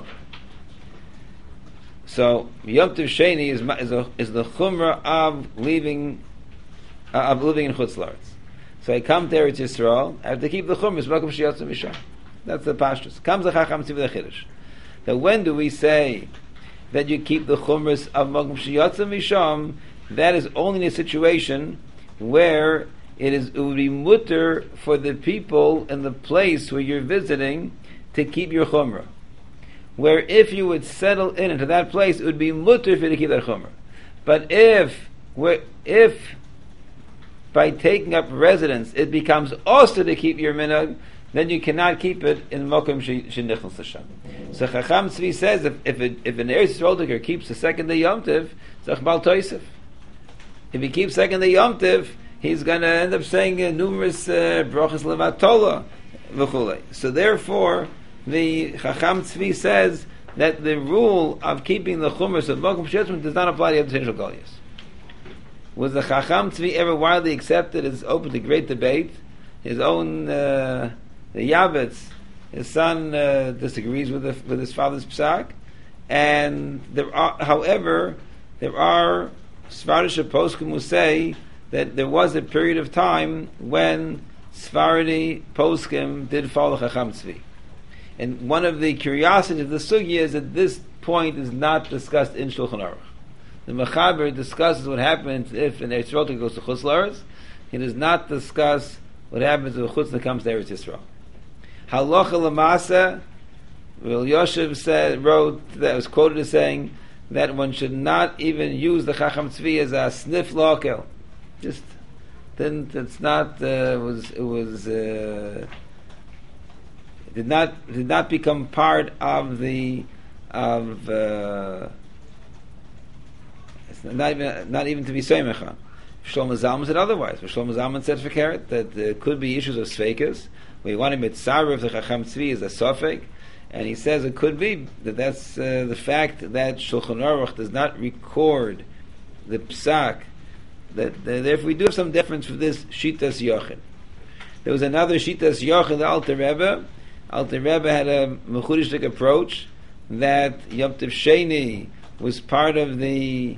So Yom Tov Sheni is the chumrah of living in Chutz La'aretz. So I come to Eretz Yisrael, I have to keep the chumras mokim sheyotza misham. That's the pashtus. Comes the Chacham Tzvi with the chiddush. Now when do we say that you keep the chumras of mokum sheyotza misham? That is only in a situation where it would be mutter for the people in the place where you're visiting to keep your chumrah. Where if you would settle into that place, it would be mutter for you to keep that chumrah. But if by taking up residence it becomes also to keep your minhag, then you cannot keep it in mokum shenichnas l'sham. So Chacham Tzvi says if an Eretz Yisrael keeps the second day Yom Tov, it's Achbal Toisef. If he keeps second the Yom Tiv, he's going to end up saying numerous brachas levatola v'chulei. So therefore, the Chacham Tzvi says that the rule of keeping the chumras of Mokum Shetzim does not apply to potential Goliath. Was the Chacham Tzvi ever widely accepted? It's open to great debate. His own, the Yavitz, his son, disagrees with his father's psak. And however, there are Sfarish poskim who say that there was a period of time when Sfaradi poskim did follow Chacham Tzvi. And one of the curiosities of the sugya is that this point is not discussed in Shulchan Aruch. The Mechaber discusses what happens if an Eretz Yisrael goes to Chutz La'aretz. He does not discuss what happens if a Chutz comes to Eretz Yisrael. Halacha L'Masa, Rav Yoshev wrote, that was quoted as saying that one should not even use the Chacham Tzvi as a sniff lokel. Just didn't. It's not. Did not become part of the it's not even to be Seimechan. Shlomo Zalman said otherwise. Shlomo Zalman said for Keret that there could be issues of Sveikas. We want to mitzaref if the Chacham Tzvi is a Sofek. And he says it could be that's the fact that Shulchan Aruch does not record the psak. That therefore we do have some difference for this Shitas Yochid. There was another Shitas Yochid, the Alter Rebbe. Alter Rebbe had a mechudishlik approach that Yom Tov Sheni was part of this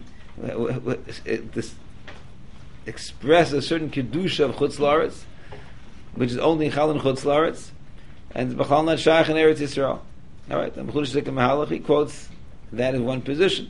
express a certain kedusha of Chutz La'aretz, which is only Chal and Chutz La'aretz, and B'chal not Shach in Eretz Yisrael. All right, the mechudishlik Mahalach, he quotes that as one position.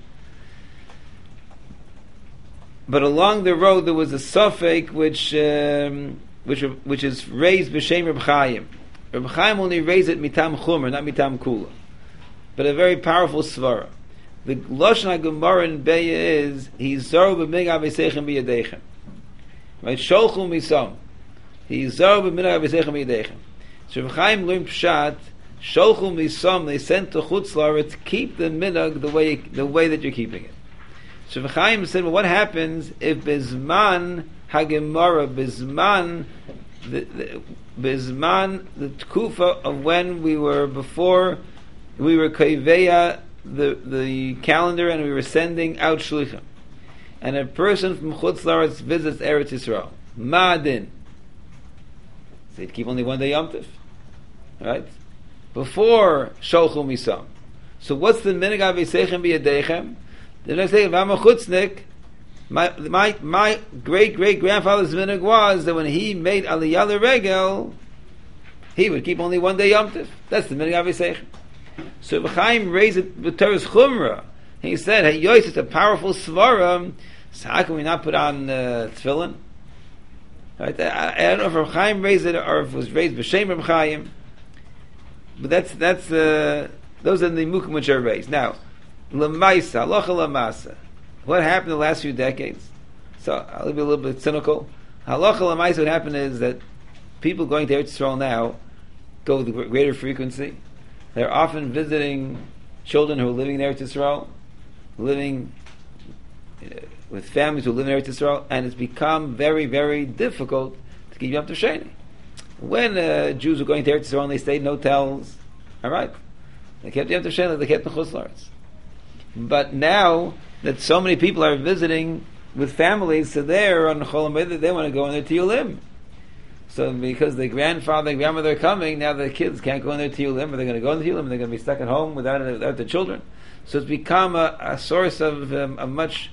But along the road there was a suffix which is raised b'shem Reb Chaim. Reb Chaim only raised it mitam chumer, not mitam kula, but a very powerful svara. The lashon haGemara in Beya is hizaru b'minag v'seichem b'yadechem. Right, sholchu misam. Hizaru b'minag v'seichem b'yadechem. So Reb Chaim learned pshat. Sholchu misam. They sent to Chutz La'aretz to keep the minag the way that you're keeping it. So Reb Chaim said, well, what happens if Bizman HaGemara, Bizman, the tkufa of when before we were Kaiveya, the calendar, and we were sending out Shlichim. And a person from Chutz La'aretz visits Eretz Yisrael. Ma'adin. So they'd keep only one day Yom Tov. Right? Before Sholchu Misam. So what's the minhag Aveiseichem B'Yadechem? Then I say, if I'm a chutznik, my great-great-grandfather's minhag was that when he made Aliyah L'Regel, he would keep only one day Yom Tov. That's the minhag Aveiseichem. So Reb Chaim raised it with Torah's Chumrah. He said, hey, Yois, it's a powerful svara, so how can we not put on tefillin? Right? I don't know if Reb Chaim raised it or if it was raised b'shem Reb Chaim, but those are the mukim which are raised. Now, L'maisa, halacha l'masa. What happened in the last few decades? So I'll be a little bit cynical. Halacha l'maisa, what happened is that people going to Eretz Yisrael now go with greater frequency. They're often visiting children who are living in Eretz Yisrael, living with families who live in Eretz Yisrael, and it's become very, very difficult to keep Yom Tov Sheni. When Jews were going to Eretz Yisrael and they stayed in hotels, all right, they kept Yom Tov Sheni, they kept the Chutz La'aretz. But now that so many people are visiting with families, so they're on Chol Hamoed, they want to go in their Tiyulim. So because the grandfather and grandmother are coming, now the kids can't go in their Tiyulim, or they're going to go in the Tiyulim, and they're going to be stuck at home without the children. So it's become a source of a much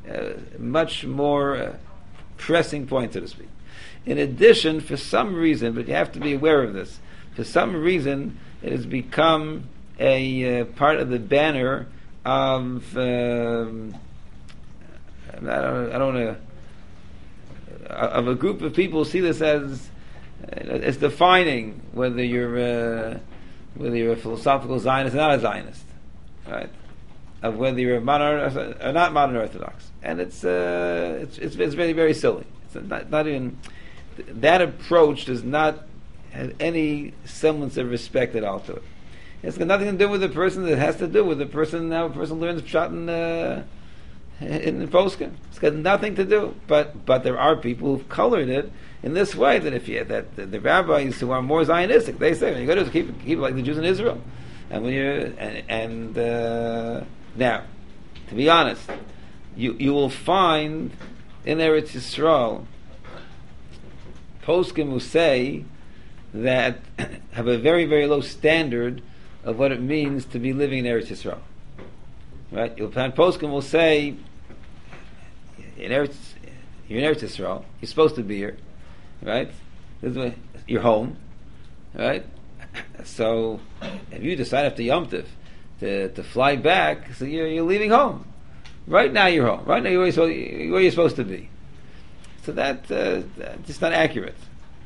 more pressing point, so to speak. In addition, for some reason, but you have to be aware of this, for some reason it has become a part of the banner of of a group of people who see this as it's defining whether you're a philosophical Zionist or not a Zionist, right? Of whether you're a modern or not modern Orthodox, and it's very, very silly. It's not even that approach does not have any semblance of respect at all to it. It's got nothing to do with the person. It has to do with the person. Now a person learns pshat in the poskim. It's got nothing to do. But there are people who've colored it in this way that if you that the rabbis who are more Zionistic, they say when you go to keep it like the Jews in Israel, and when you now, to be honest, you will find in Eretz Yisrael poskim who say that have a very, very low standard of what it means to be living in Eretz Yisrael. Right? You'll find poskim will say you're in Eretz Yisrael, you're supposed to be here, right? This is your home, right? So if you decide after Yom Tov to fly back, so you're leaving home. Right now you're home. Right now you're where you're supposed to be. So that's just not accurate.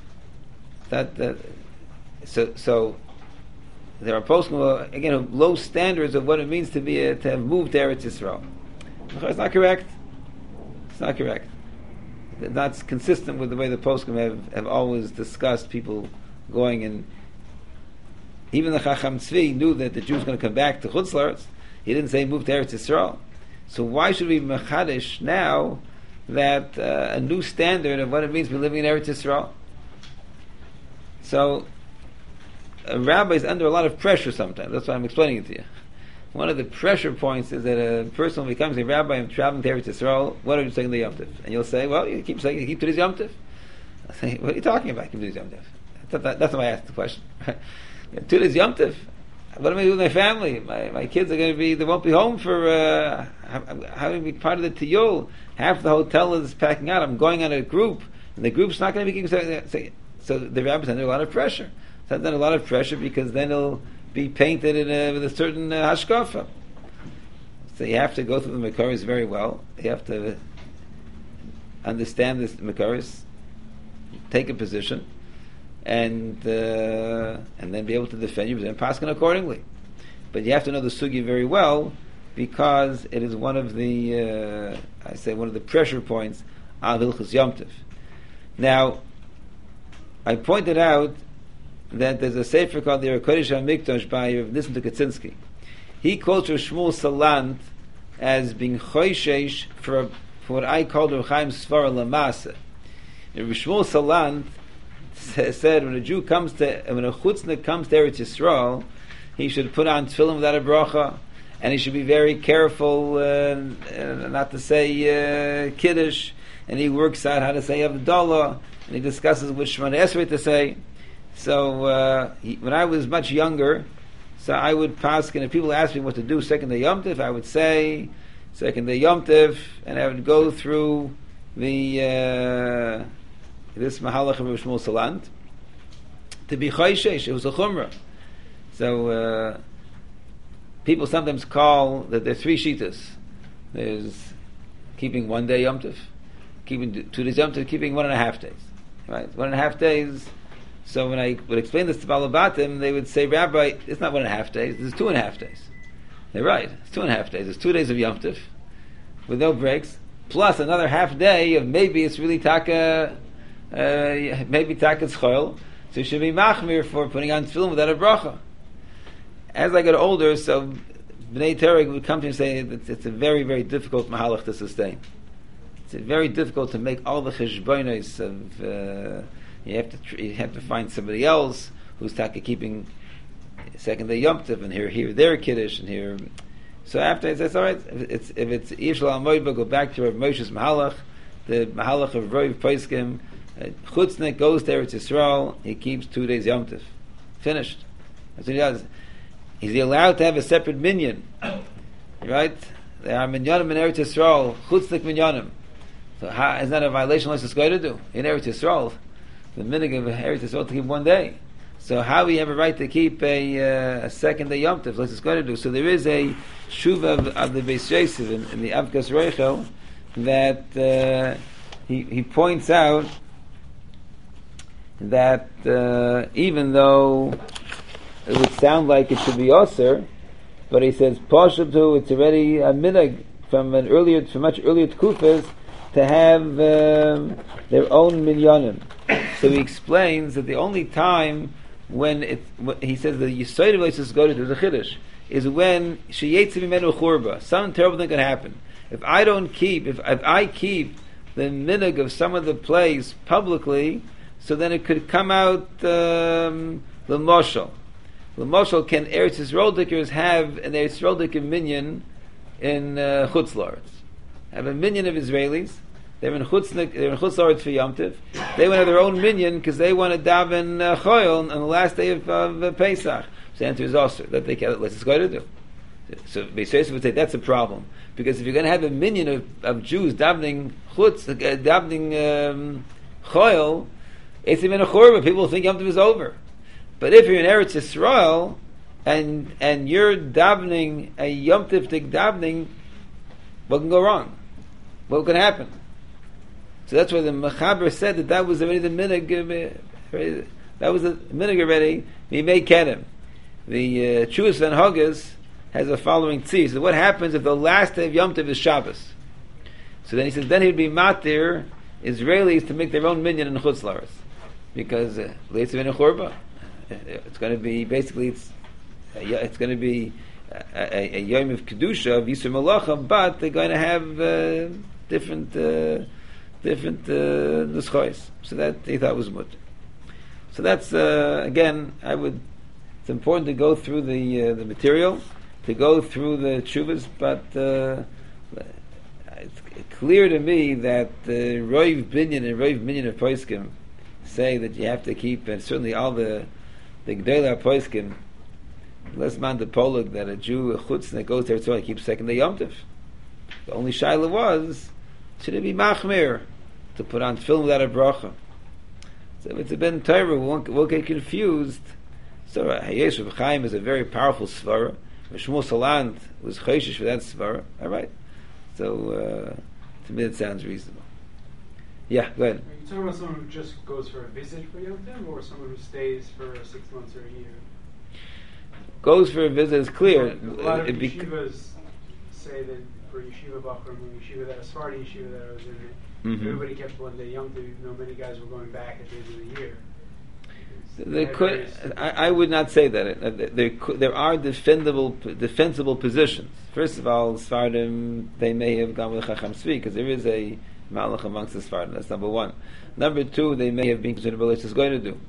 So there are poskim again of low standards of what it means to have moved to Eretz Yisrael. It's not correct. It's not correct. That's consistent with the way the poskim have always discussed people going and even the Chacham Tzvi knew that the Jews going to come back to Chutz La'aretz. He didn't say move to Eretz Yisrael. So why should we mechadish now that a new standard of what it means to be living in Eretz Yisrael? So a rabbi is under a lot of pressure sometimes. That's why I'm explaining it to you. One of the pressure points is that a person becomes a rabbi and traveling to Eretz Yisrael. What are you saying the Yom Tov? And you'll say, well, you keep saying you keep to this Yom Tov. I say, what are you talking about? Keep to this Yom Tov. That's why I asked the question. To this Yom Tov. What am I doing with my family? My kids are going to be, they won't be home for, how to be part of the tiyul. Half the hotel is packing out. I'm going on a group, and the group's not going to be keeping. So the rabbis under a lot of pressure. It's under a lot of pressure because then it'll be painted with a certain hashkafa. So you have to go through the Makaris very well. You have to understand this Makaris, take a position, and then be able to defend you and paskin accordingly. But you have to know the sugi very well because it is one of the one of the pressure points of Hilchos Yom Tov. Now, I pointed out that there's a sefer called the Kodesh HaMikdash by Rav Nissen Tukaczynski. He quotes Rav Shmuel Salant as being choishesh for what I call Rav Chaim Svara Lamasa. Rav Shmuel Salant said when a chutznik comes to Eretz Yisrael, he should put on tefillin without a bracha, and he should be very careful not to say kiddush, and he works out how to say Havdalah, and he discusses which Shemona Esrei to say. So when I was much younger, so I would pass, and if people asked me what to do second day Yom Tov, I would say second day Yom Tov, and I would go through the this Mahalach of Rav Shmuel Salant to be choishesh. It was a chumrah. So people sometimes call that there are three shitas. There's keeping 1 day Yom Tov, keeping 2 days Yom Tov, keeping 1.5 days. Right, 1.5 days. So when I would explain this to Balabatim, they would say, Rabbi, it's not 1.5 days, it's 2.5 days. They're right, it's 2.5 days. It's 2 days of Yom Tov with no breaks, plus another half day of maybe it's really taka, maybe taka tzchoil. So you should be machmir for putting on tefillin without a bracha. As I get older, so Bnei Torah would come to me and say it's a very, very difficult mahalach to sustain. It's very difficult to make all the cheshbonos of. You have to find somebody else who's taka keeping second day Yom Tov and here their kiddush and here. So after I said, all right, if it's Yishal Al Moedba, go back to Rav Moshe's mahalach, the mahalach of Rav Poskim. Chutznik goes there, it's Yisrael, he keeps 2 days Yom Tov. Finished. That's what he does. Is he allowed to have a separate minyan? Right? There are minyanim in Eretz Yisrael, Chutznik minyanim. So how is that a violation of what it's going to do? In Eretz Yisrael, the minig of Eretz Yisrael to keep 1 day. So how we have a right to keep a second day Yom Tov? What's it's going to do? So there is a shuva of the Beis Yosef in the Avkas Reichel that he points out that even though it would sound like it should be Osir, but he says Pashatu, it's already a minhag from much earlier Tkufas to have their own minyanim. So he explains that the only time when he says the Yisrael places go to the Chiddush is when Sheyetzi Mimenu Churba, something terrible thing can happen, if I keep the minhag of some of the plays publicly, so then it could come out the moshel. The moshel can Eretz Yisrael Dickers have an Eretz Yisrael Dicker minyan in Chutz La'aretz. Have a minyan of Israelis. They're in Chutz La'aretz for Yom Tov. They want to have their own minyan because they want to daven Choyel on the last day of Pesach. So the answer is also that they can't. Let's just go to do. So Beis Yosef would say that's a problem, because if you're going to have a minyan of Jews davening Chutz, davening Choyel, it's even a churba. People think Yom Tov is over. But if you're in Eretz Yisrael and you're davening a Yom Tiv davening, what can go wrong? What can happen? So that's why the Mechaber said that was already the minhag. That was the minhag already. He made kedem. The Chuvas Van Hogas has the following tzir. So what happens if the last day of Yom Tov is Shabbos? So then he says, then he'd be matir Israelis to make their own minyan in Chutz La'aretz, because Leitzim in a churba. It's going to be basically it's going to be a yom of kedusha of Yisur Malacha, but they're going to have different nuschos. So that he thought was much. So that's again, it's important to go through the material, to go through the tshuvas, but it's clear to me that Roiv Binyan and Roiv Minyan of Poskim say that you have to keep, and certainly all the Gdeilah Poskim, less man the polag that a Jew, a chutz that goes there, so I keep second day Yom Tov. The only shaila was, should it be machmir to put on film without a bracha? So if it's a ben Torah, we won't get confused. So Hayesh of Chaim is a very powerful svara. Shmuel Salant was chayshish for that svara. All right. So to me it sounds reasonable. Yeah, go ahead. Are you talking about someone who just goes for a visit for Yom Tov, or someone who stays for 6 months or a year? Goes for a visit is clear. A lot of yeshivas say that for yeshiva bachram, yeshiva that a Sephardi yeshiva that I was in, everybody kept one day Yom Tov. Many guys were going back at the end of the year. There could, I would not say that. There are defensible positions. First of all, Sfardim, they may have gone with Chacham Tzvi, because there is a Malach amongst the Sfardim. That's number one. Number two, they may have been considered what is going to do.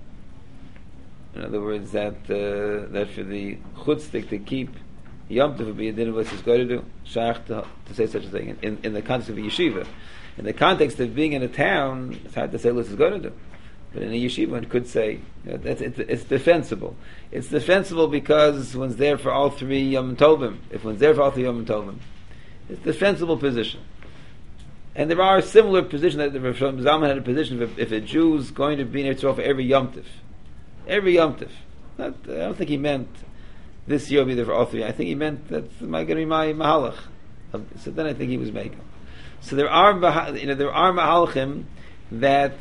In other words, that for the chutznik to keep Yom Tov would be a din of what is going to do. Shach to say such a thing in the context of a yeshiva. In the context of being in a town, it's hard to say what is going to do. But in a yeshiva, one could say it's defensible. It's defensible because one's there for all 3 Yom Tovim. If one's there for all 3 Yom Tovim, it's a defensible position. And there are similar positions that the Rav Zalman had a position if a Jew's going to be in Eretz Yisrael for every Yom Tov. Every Yom Tov. I don't think he meant this year will be there for all 3. I think he meant that's going to be my mahalach. So then I think he was making. So there are mahalachim that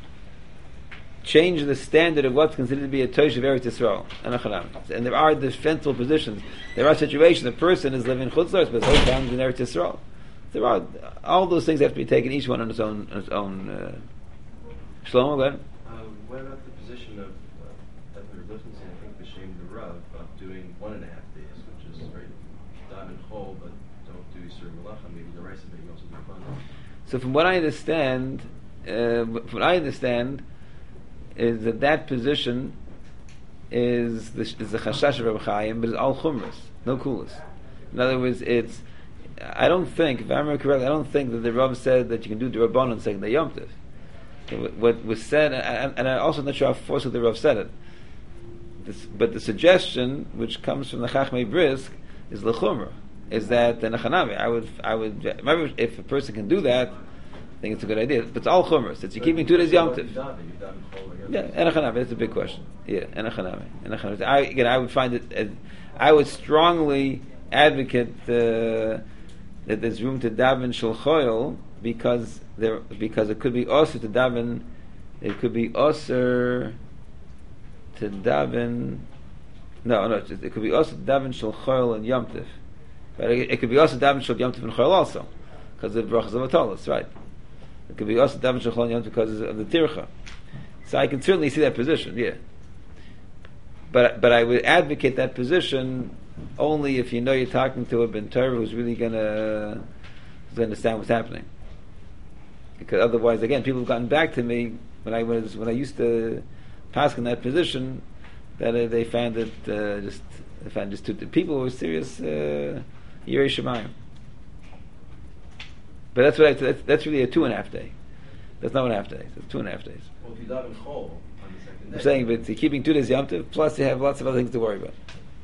change the standard of what's considered to be a tosh of Eretz Yisrael. And there are defensible positions. There are situations, a person is living in Chutz La'aretz, but whole times in Eretz Yisrael. There are, all those things have to be taken, each one on its own. Shlomo, go ahead. What about the position of Edward Lichtenstein, I think B'Shem the Rav, of doing 1.5 days, which is right, daven chol, but don't do Yisur Malacha, maybe the rest of it, also do fun. So from what I understand, is that position is the chashash of Reb Chaim, but it's all chumras, no kulas. In other words, I don't think, if I remember correctly, I don't think that the Rav said that you can do the Rabban on second day Yom Tov. What was said, and I'm also not sure how forcefully the Rav said it, but the suggestion, which comes from the Chachmei Brisk, is l'chumra, is that the Nachanami. I would remember if a person can do that, I think it's a good idea. But it's all chumras. It's you're keeping 2 days Yom Tov. Yeah, enachanami. That's a big question. Yeah, enachanami. I would find it. I would strongly advocate that there's room to daven shel choil because it could be also to daven. It could be also to daven. No. It could be also to daven shel choil and Yom Tov. But it could be also daven shel Yom Tov and choil also because of brachas of atolos, right? It could be also daven shel choil and Yom Tov because of the tircha. So I can certainly see that position, yeah. But I would advocate that position only if you know you're talking to a ben Torah who's really going to to understand what's happening. Because otherwise, again, people have gotten back to me when I used to pass in that position, that they found it just too. People were serious Yirei Shemayim. But that's really a 2.5 day. That's not 1.5 days. It's 2.5 days. Well, if you daven chol on the second day. I'm saying, but you're keeping 2 days Yom Tov, plus you have lots of other things to worry about.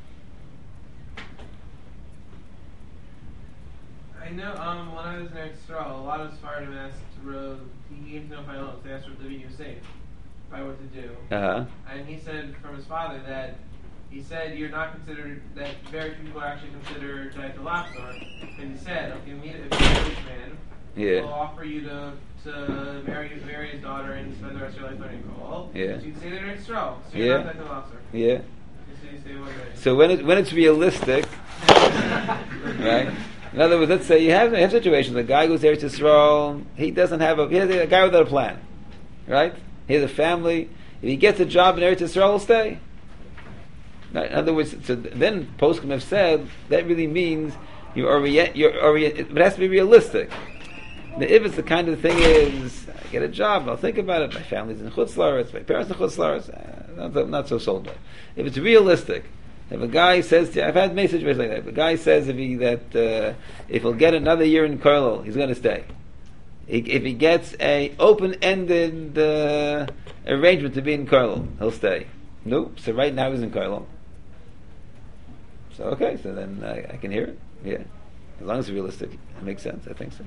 I know when I was in Eretz Yisrael, a lot of Sephardim asked Rav, he came to know my loans, they asked Rav David Yosef if I what to do. Uh-huh. And he said from his father that he said you're not considered, that very few people are actually considered Daitel Lachzor. And he said, if you meet a rich man, Yeah. he'll offer you to marry his daughter and spend the rest of your life learning Kol. Yeah. So you can say that in Eretz Yisrael. So Yeah. you're not Daitel Lachzor. Yeah. You say one day. So when it's realistic, right? In other words, let's say you have situations. The guy goes there to Israel. He doesn't have he has a guy without a plan, right? He has a family. If he gets a job in Eretz Yisrael, he'll stay. Right? In other words, so then poskim have said that really means you're orient. It has to be realistic. Now, if it's the kind of thing is, I get a job, I'll think about it. My family's in Chutz La'aretz, my parents in Chutz La'aretz. Not so sold on. If it's realistic. If a guy says to you, I've had many situations like that. If a guy says if he'll get another year in Carlo, he's going to stay. If he gets a open-ended arrangement to be in Carlo, he'll stay. No, so right now he's in Carlo. So okay, so then I can hear it. Yeah, as long as it's realistic, it makes sense. I think so.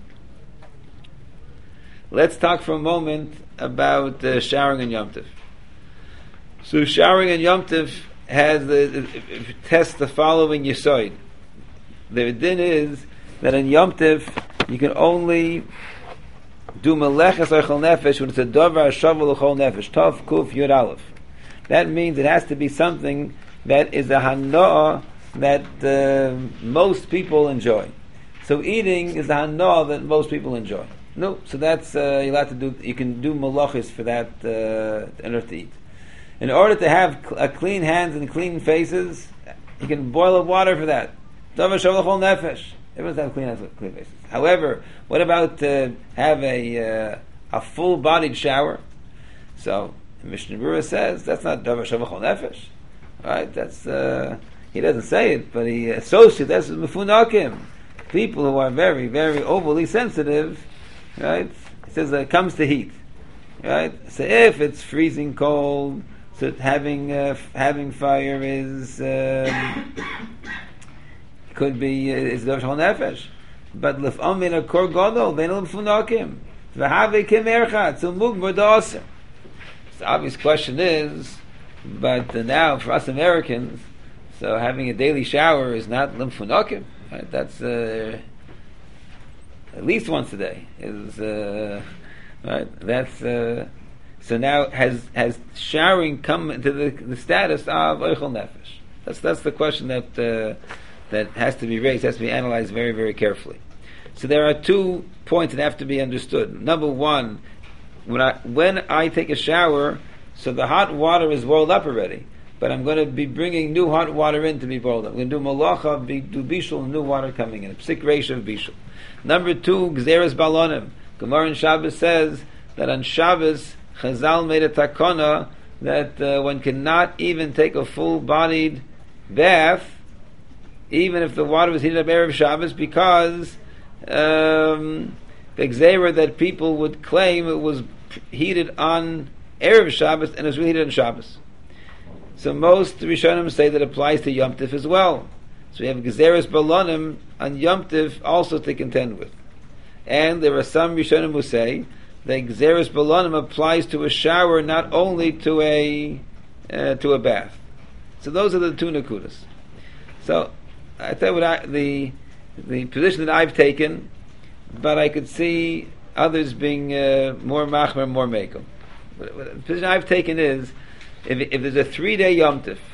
Let's talk for a moment about showering in Yom Tov. So showering in Yom Tov has tests the following Yesod. The din is that in Yom Tov you can only do meleches ochel nefesh when it's a davar shavu l'chol nefesh. Tov kuf yud aleph. That means it has to be something that is a hana'ah that most people enjoy. So eating is a hana'ah that most people enjoy. No, so that's you're allowed to do. You can do malachis for that in order to eat. In order to have clean hands and clean faces, you can boil up water for that. Davar shavu l'chol nefesh. Everyone's have clean hands and clean faces. However, what about have a full-bodied shower? So Mishnah Berurah says that's not davar shavu l'chol nefesh, right? That's he doesn't say it, but he associates that with mefunakim, people who are very, very overly sensitive, right? He says that it comes to heat, right? So if it's freezing cold, so having fire is could be is davar shavu l'chol nefesh, but lef'amin a kor gadol they no mefunakim v'havei kemerchat so mugbar da'aser. The obvious question is, but now for us Americans, so having a daily shower is not limfunakim, right? That's at least once a day. Is right? That's so now has showering come into the status of ochel nefesh? That's the question that has to be raised, has to be analyzed very, very carefully. So there are 2 points that have to be understood. Number one, when I take a shower, so the hot water is boiled up already, but I'm going to be bringing new hot water in to be boiled up. I'm going to do malacha, do bishul, new water coming in, a psik ratio of bishul. Number 2, gzeres balonim. Gemara in Shabbos says that on Shabbos, Chazal made a takana that one cannot even take a full-bodied bath, even if the water was heated up Erev Shabbos, because the gzera that people would claim it was heated on Erev Shabbos and it was really heated on Shabbos. So most Rishonim say that applies to Yom Tov as well. So we have Gezeres Balonim on Yom Tov also to contend with. And there are some Rishonim who say that Gezeres Balonim applies to a shower, not only to a bath. So those are the 2 nakudas. So I tell you what the position that I've taken, but I could see others being more machmer, more mekum. The position I've taken is, if there's a 3-day Yom Tov,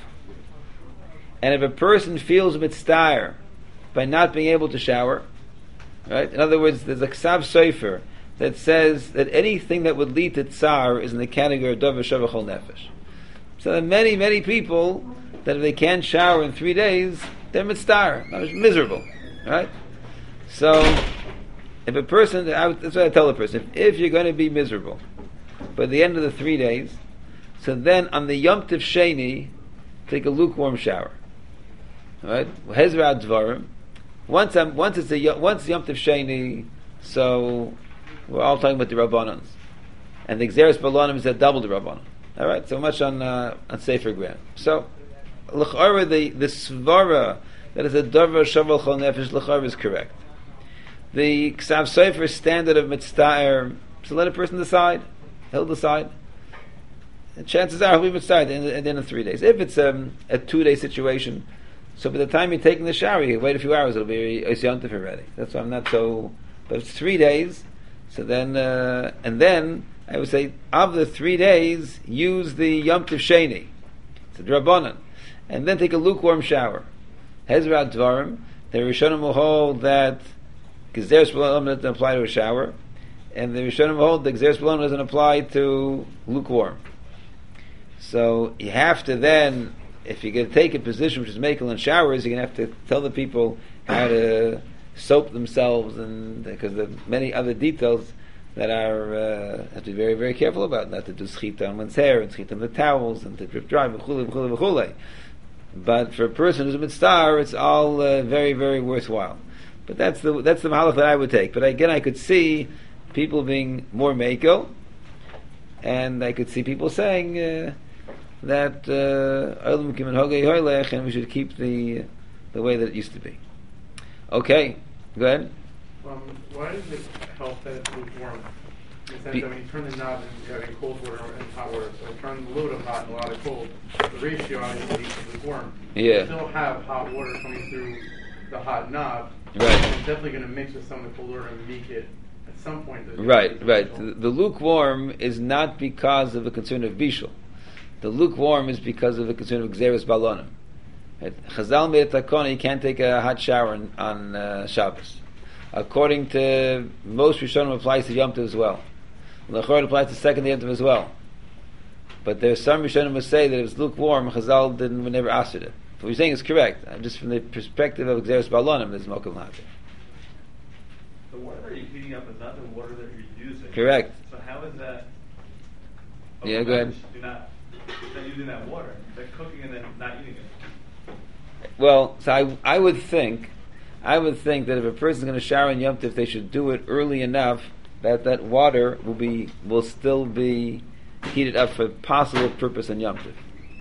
and if a person feels a bit stire by not being able to shower, right? In other words, there's a Ksav Sofer that says that anything that would lead to tsar is in the category of davar shavu l'chol nefesh. So there are many, many people that if they can't shower in 3 days, they're mitzvah, miserable, right? So if a person, that's what I tell a person, if you're going to be miserable, by the end of the 3 days, so then on the Yom Tov Sheni, take a lukewarm shower. All right? Hezra Dvarim. Once Yom Tov Sheni, so we're all talking about the Rabbanans. And the Xeris Balonim is that double the Rabbanan. All right? So much on safer ground. So, l'chara, the svara that is a davar shaval chol nefesh, l'chara is correct. The Ksav Sofer standard of mitzta'er, so let a person decide. He'll decide. And chances are he'll be mitzta'er at the end of 3 days. If it's a 2-day situation, so by the time you're taking the shower, you wait a few hours, it'll be Yom Tov already. That's why I'm not so. But if it's 3 days, so then and then I would say of the 3 days, use the Yom Tov Sheni, it's a Drabanan, and then take a lukewarm shower. Hezrat Dvarim, the Rishonim will hold that Gzeres B'Olam doesn't apply to a shower, and the Rishonim will hold that Gzeres B'Olam doesn't apply to lukewarm. So you have to then, if you're going to take a position which is makel in showers, you're going to have to tell the people how to soap themselves, and because there are many other details that are have to be very, very careful about, not to do schita on one's hair and schita on the towels and to drip dry, v'chule. But for a person who's a mitzvah, it's all very, very worthwhile. But that's the mahalach that I would take. But again, I could see people being more makel, and I could see people saying that and we should keep the way that it used to be. Okay, go ahead. Why does it help that it's lukewarm? In the sense that when you turn the knob and you're having cold water and hot water, so I turn a little bit of hot and a lot of cold, the ratio obviously is lukewarm. Yeah. You still have hot water coming through the hot knob. Right. It's definitely going to mix with some of the cold water and make it at some point. Right. The lukewarm is not because of a concern of bishul. The lukewarm is because of a concern of Xeris Balonim. Chazal made a takona, you can't take a hot shower on Shabbos. According to most Rishonim, applies to Yom Tov as well. L'chor applies to second Yom Tov as well. But there's some Rishonim who say that if it's lukewarm, Chazal would never ask it. What you're saying is correct. Just from the perspective of Xeris Balonim, there's mokum later. The water that you're heating up is not the water that you're using. Correct. So how is that? Yeah, go ahead. You're not using that water. They're cooking and then not eating it. Well, so I would think that if a person is going to shower in Yom Tov, they should do it early enough that water will still be heated up for possible purpose in Yom Tov.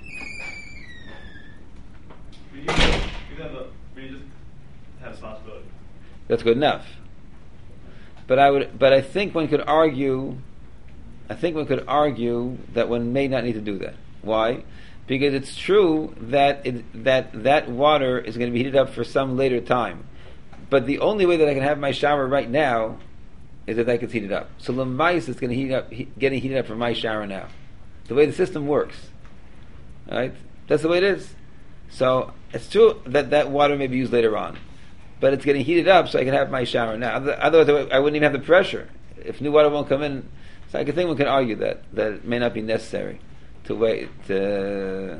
You just have responsibility. That's good enough. But I think one could argue that one may not need to do that. Why? Because it's true that that water is going to be heated up for some later time. But the only way that I can have my shower right now is that I can heat it up. So l'mais is going to getting heated up for my shower now. The way the system works, right? That's the way it is. So it's true that water may be used later on, but it's getting heated up so I can have my shower now. Otherwise, I wouldn't even have the pressure. If new water won't come in, so I can think one can argue that it may not be necessary to wait to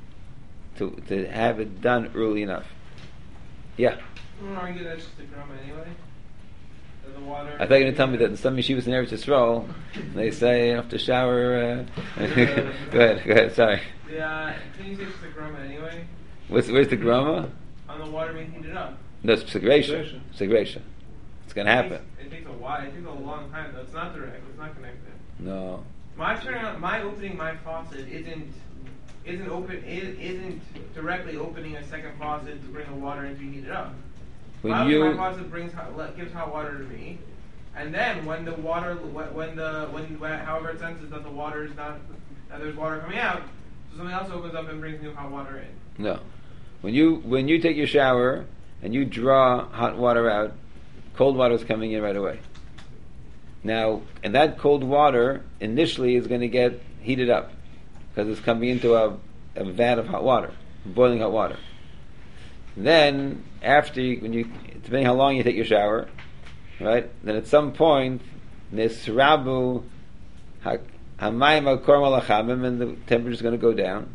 have it done early enough. Yeah. I'm going to argue that's just a grama anyway. The water. I thought you were going to tell me that in some yeshivas in Eretz Yisrael, they say after shower. Go ahead. Sorry. Can you say it's just a grama anyway? Where's the grama? On the water being heated up. No, it's segregation. Segregation. It's going to happen. It takes a while. It takes a long time. Though. It's not direct. It's not connected. No. My opening my faucet isn't directly opening a second faucet to bring the water in to heat it up. My faucet gives hot water to me, and then when the water, however it senses that the water is not, that there's water coming out, so something else opens up and brings new hot water in. No, when you take your shower and you draw hot water out, cold water is coming in right away. Now, and that cold water initially is going to get heated up because it's coming into a vat of hot water, boiling hot water. Then, depending how long you take your shower, right? Then at some point, nisrabu hamayim al korma lachamim, and the temperature is going to go down.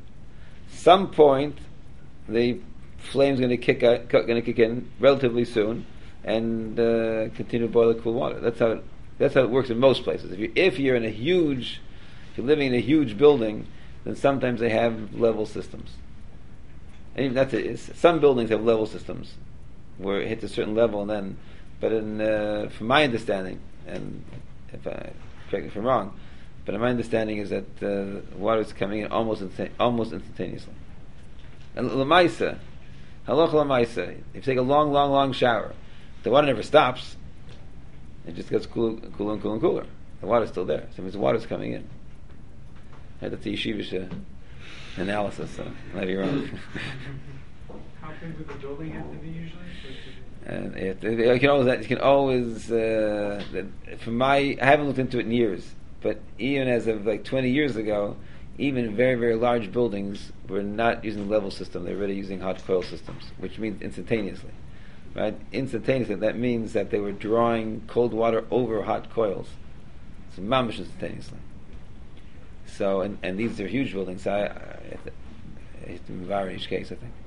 Some point, the flame's going to kick in relatively soon. and continue to boil the cool water. That's how it works in most places. If you're living in a huge building, then sometimes they have level systems. And even some buildings have level systems where it hits a certain level, and then, but from my understanding, and correct me if I'm wrong, but my understanding is that water is coming in almost instantaneously. And halacha l'maisa, if you take a long shower, the water never stops. It just gets cooler and cooler. The water's still there. So it means the water's coming in. That's the yeshivish analysis, so might be wrong. How big would the building have to be usually? And you can always I haven't looked into it in years, but even as of like 20 years ago, even very, very large buildings were not using the level system. They were already using hot coil systems, which means instantaneously. Right? Instantaneously, that means that they were drawing cold water over hot coils. So mamish instantaneously. So, and these are huge buildings, so I have to move in each case, I think.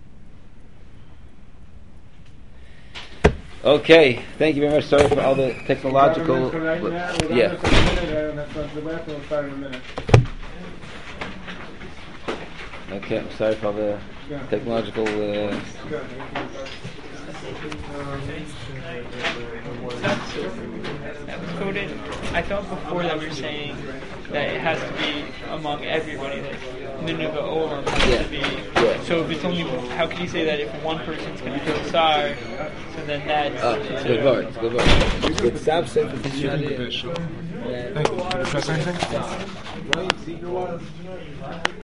Okay, thank you very much. Sorry for all the technological... Yeah. Okay, I'm sorry for all the technological... That was quoted. I thought before that we were saying that it has to be among everybody, like Nineveh Olam has to be. Yeah. So if it's only, how can you say that if one person's going to go Tsar, so then that's... it's good word, it's good word. It stops it. Thank you. Can you press anything?